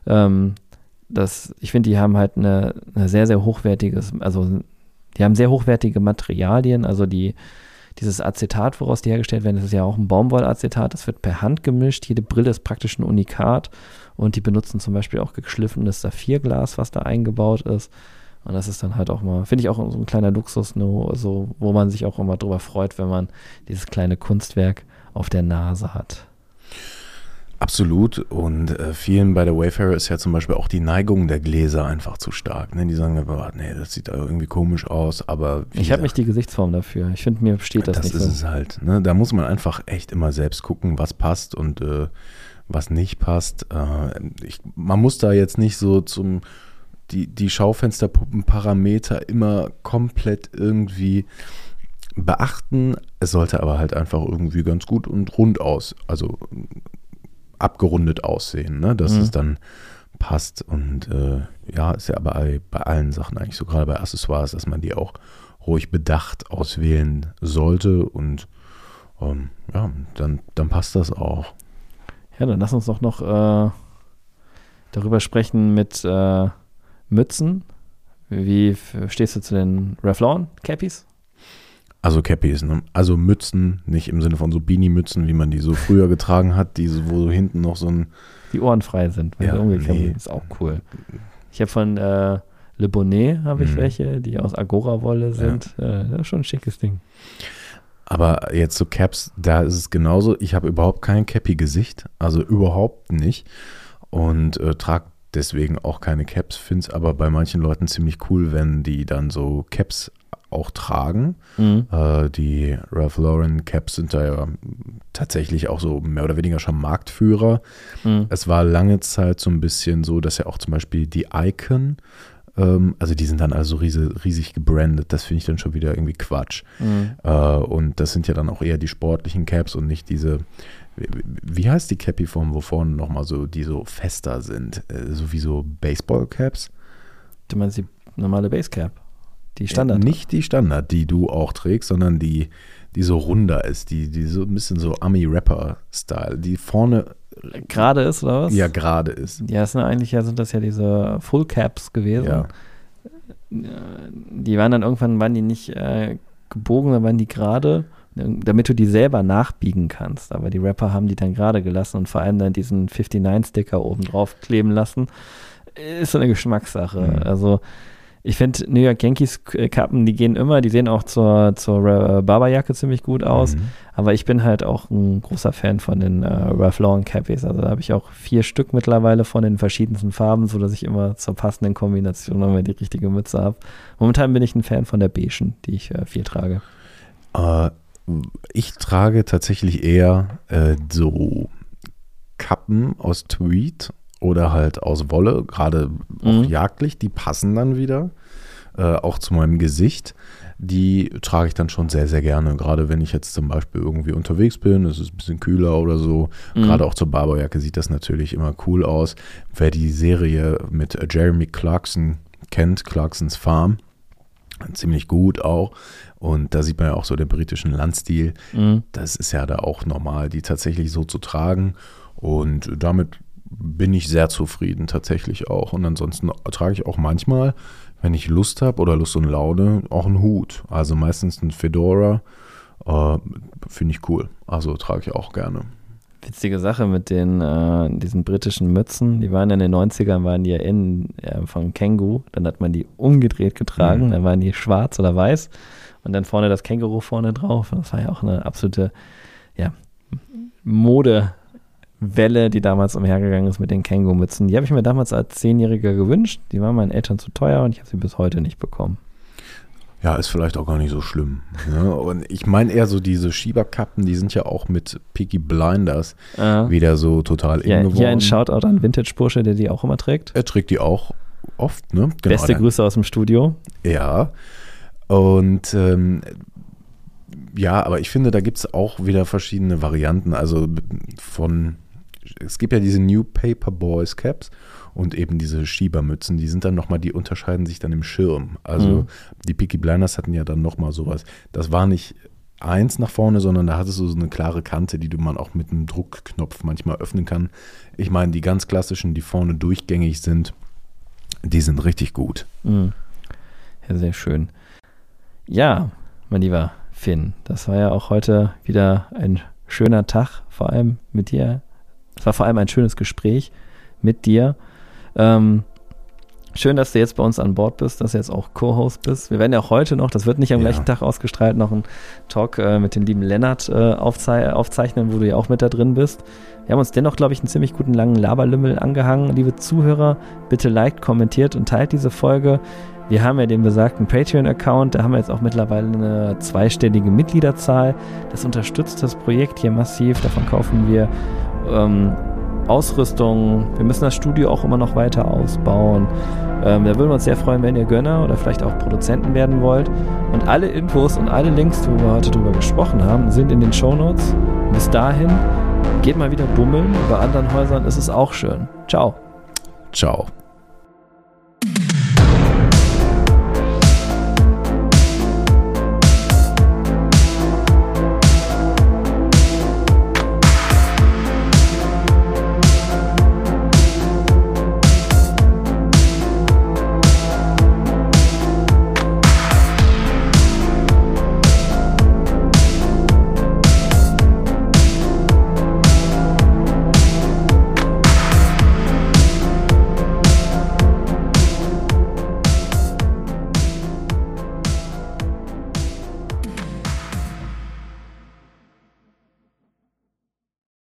Ich finde, die haben halt eine sehr, sehr hochwertiges, also die haben sehr hochwertige Materialien, also dieses Acetat, woraus die hergestellt werden, das ist ja auch ein Baumwollacetat, das wird per Hand gemischt, jede Brille ist praktisch ein Unikat und die benutzen zum Beispiel auch geschliffenes Saphirglas, was da eingebaut ist und das ist dann halt auch mal, finde ich auch so ein kleiner Luxus, so, wo man sich auch immer drüber freut, wenn man dieses kleine Kunstwerk auf der Nase hat. Absolut und vielen bei der Wayfarer ist ja zum Beispiel auch die Neigung der Gläser einfach zu stark. Ne? Die sagen einfach, nee, das sieht irgendwie komisch aus, aber ich habe nicht die Gesichtsform dafür. Ich finde, mir steht das nicht so. Das ist es halt. Ne? Da muss man einfach echt immer selbst gucken, was passt und was nicht passt. Man muss da jetzt nicht so die Schaufensterpuppenparameter immer komplett irgendwie beachten. Es sollte aber halt einfach irgendwie ganz gut und rund abgerundet aussehen. Ne? Das ist dann passt. Und ja, ist ja bei allen Sachen eigentlich so, gerade bei Accessoires, dass man die auch ruhig bedacht auswählen sollte. Und ja, dann passt das auch. Ja, dann lass uns doch noch darüber sprechen mit Mützen. Wie stehst du zu den Ralph Lauren Cappies? Also Cappies, ne? Also Mützen, nicht im Sinne von so Beanie-Mützen, wie man die so früher getragen hat, wo so hinten noch so die Ohren frei sind, wenn sie umgekehrt sind. Ist auch cool. Ich habe von Le Bonnet welche, die aus Agora-Wolle sind. Das ist schon ein schickes Ding. Aber jetzt so Caps, da ist es genauso. Ich habe überhaupt kein Cappy-Gesicht, also überhaupt nicht. Und trage deswegen auch keine Caps, finde es aber bei manchen Leuten ziemlich cool, wenn die dann so Caps auch tragen. Die Ralph Lauren Caps sind da ja tatsächlich auch so mehr oder weniger schon Marktführer. Es war lange Zeit so ein bisschen so, dass ja auch zum Beispiel die Icon, also die sind dann also riesig gebrandet, das finde ich dann schon wieder irgendwie Quatsch. Und das sind ja dann auch eher die sportlichen Caps und nicht diese, wie heißt die Cappy-Form, wo vorne nochmal so, die so fester sind, so wie so Baseball-Caps? Du meinst die normale Basecap? Die Standard? Nicht die Standard, die du auch trägst, sondern die so runder ist, die so ein bisschen so Ami-Rapper-Style, die vorne gerade ist, oder was? Ja, gerade ist. Ja, sind das ja diese Full Caps gewesen. Ja. Die waren dann irgendwann, waren die nicht gebogen, dann waren die gerade, damit du die selber nachbiegen kannst. Aber die Rapper haben die dann gerade gelassen und vor allem dann diesen 59-Sticker oben drauf kleben lassen. Ist so eine Geschmackssache. Also ich finde New York Yankees Kappen, die sehen auch zur Barberjacke ziemlich gut aus, aber ich bin halt auch ein großer Fan von den Ralph Lauren Cappies, also da habe ich auch 4 Stück mittlerweile von den verschiedensten Farben, sodass ich immer zur passenden Kombination immer die richtige Mütze habe. Momentan bin ich ein Fan von der beigen, die ich viel trage. Ich trage tatsächlich eher so Kappen aus Tweed oder halt aus Wolle, gerade auch jagdlich, die passen dann wieder, auch zu meinem Gesicht. Die trage ich dann schon sehr, sehr gerne, gerade wenn ich jetzt zum Beispiel irgendwie unterwegs bin, es ist ein bisschen kühler oder so. Gerade auch zur Barberjacke sieht das natürlich immer cool aus. Wer die Serie mit Jeremy Clarkson kennt, Clarksons Farm, ziemlich gut auch. Und da sieht man ja auch so den britischen Landstil. Das ist ja da auch normal, die tatsächlich so zu tragen. Und damit bin ich sehr zufrieden tatsächlich auch. Und ansonsten trage ich auch manchmal, wenn ich Lust habe oder Lust und Laune, auch einen Hut. Also meistens einen Fedora. Finde ich cool. Also trage ich auch gerne. Witzige Sache mit diesen britischen Mützen. Die waren in den 90ern, waren die ja von Kangoo. Dann hat man die umgedreht getragen. Dann waren die schwarz oder weiß. Und dann vorne das Känguru vorne drauf. Das war ja auch eine absolute Modewelle, die damals umhergegangen ist mit den Känguru-Mützen. Die habe ich mir damals als 10-Jähriger gewünscht. Die waren meinen Eltern zu teuer und ich habe sie bis heute nicht bekommen. Ja, ist vielleicht auch gar nicht so schlimm. Ne? Und ich meine eher so diese Schieberkappen, die sind ja auch mit Peaky Blinders wieder so total in geworden. Hier ein Shoutout an Vintage-Bursche, der die auch immer trägt. Er trägt die auch oft, ne? Genau, beste Grüße aus dem Studio. Ja, und ja, aber ich finde, da gibt es auch wieder verschiedene Varianten. Also es gibt ja diese New Paper Boys Caps und eben diese Schiebermützen, die sind dann nochmal, die unterscheiden sich dann im Schirm. Also die Peaky Blinders hatten ja dann nochmal sowas. Das war nicht eins nach vorne, sondern da hattest du so eine klare Kante, die man auch mit einem Druckknopf manchmal öffnen kann. Ich meine, die ganz klassischen, die vorne durchgängig sind, die sind richtig gut. Ja, sehr schön. Ja, mein lieber Finn, das war ja auch heute wieder ein schöner Tag, vor allem mit dir. Es war vor allem ein schönes Gespräch mit dir. Schön, dass du jetzt bei uns an Bord bist, dass du jetzt auch Co-Host bist. Wir werden ja auch heute noch, das wird nicht am gleichen Tag ausgestrahlt, noch einen Talk mit dem lieben Lennart aufzeichnen, wo du ja auch mit da drin bist. Wir haben uns dennoch, glaube ich, einen ziemlich guten langen Laberlümmel angehangen. Liebe Zuhörer, bitte liked, kommentiert und teilt diese Folge. Wir haben ja den besagten Patreon-Account, da haben wir jetzt auch mittlerweile eine 2-stellige Mitgliederzahl. Das unterstützt das Projekt hier massiv, davon kaufen wir Ausrüstung. Wir müssen das Studio auch immer noch weiter ausbauen. Da würden wir uns sehr freuen, wenn ihr Gönner oder vielleicht auch Produzenten werden wollt. Und alle Infos und alle Links, wo wir heute drüber gesprochen haben, sind in den Shownotes. Bis dahin, geht mal wieder bummeln. Bei anderen Häusern ist es auch schön. Ciao. Ciao.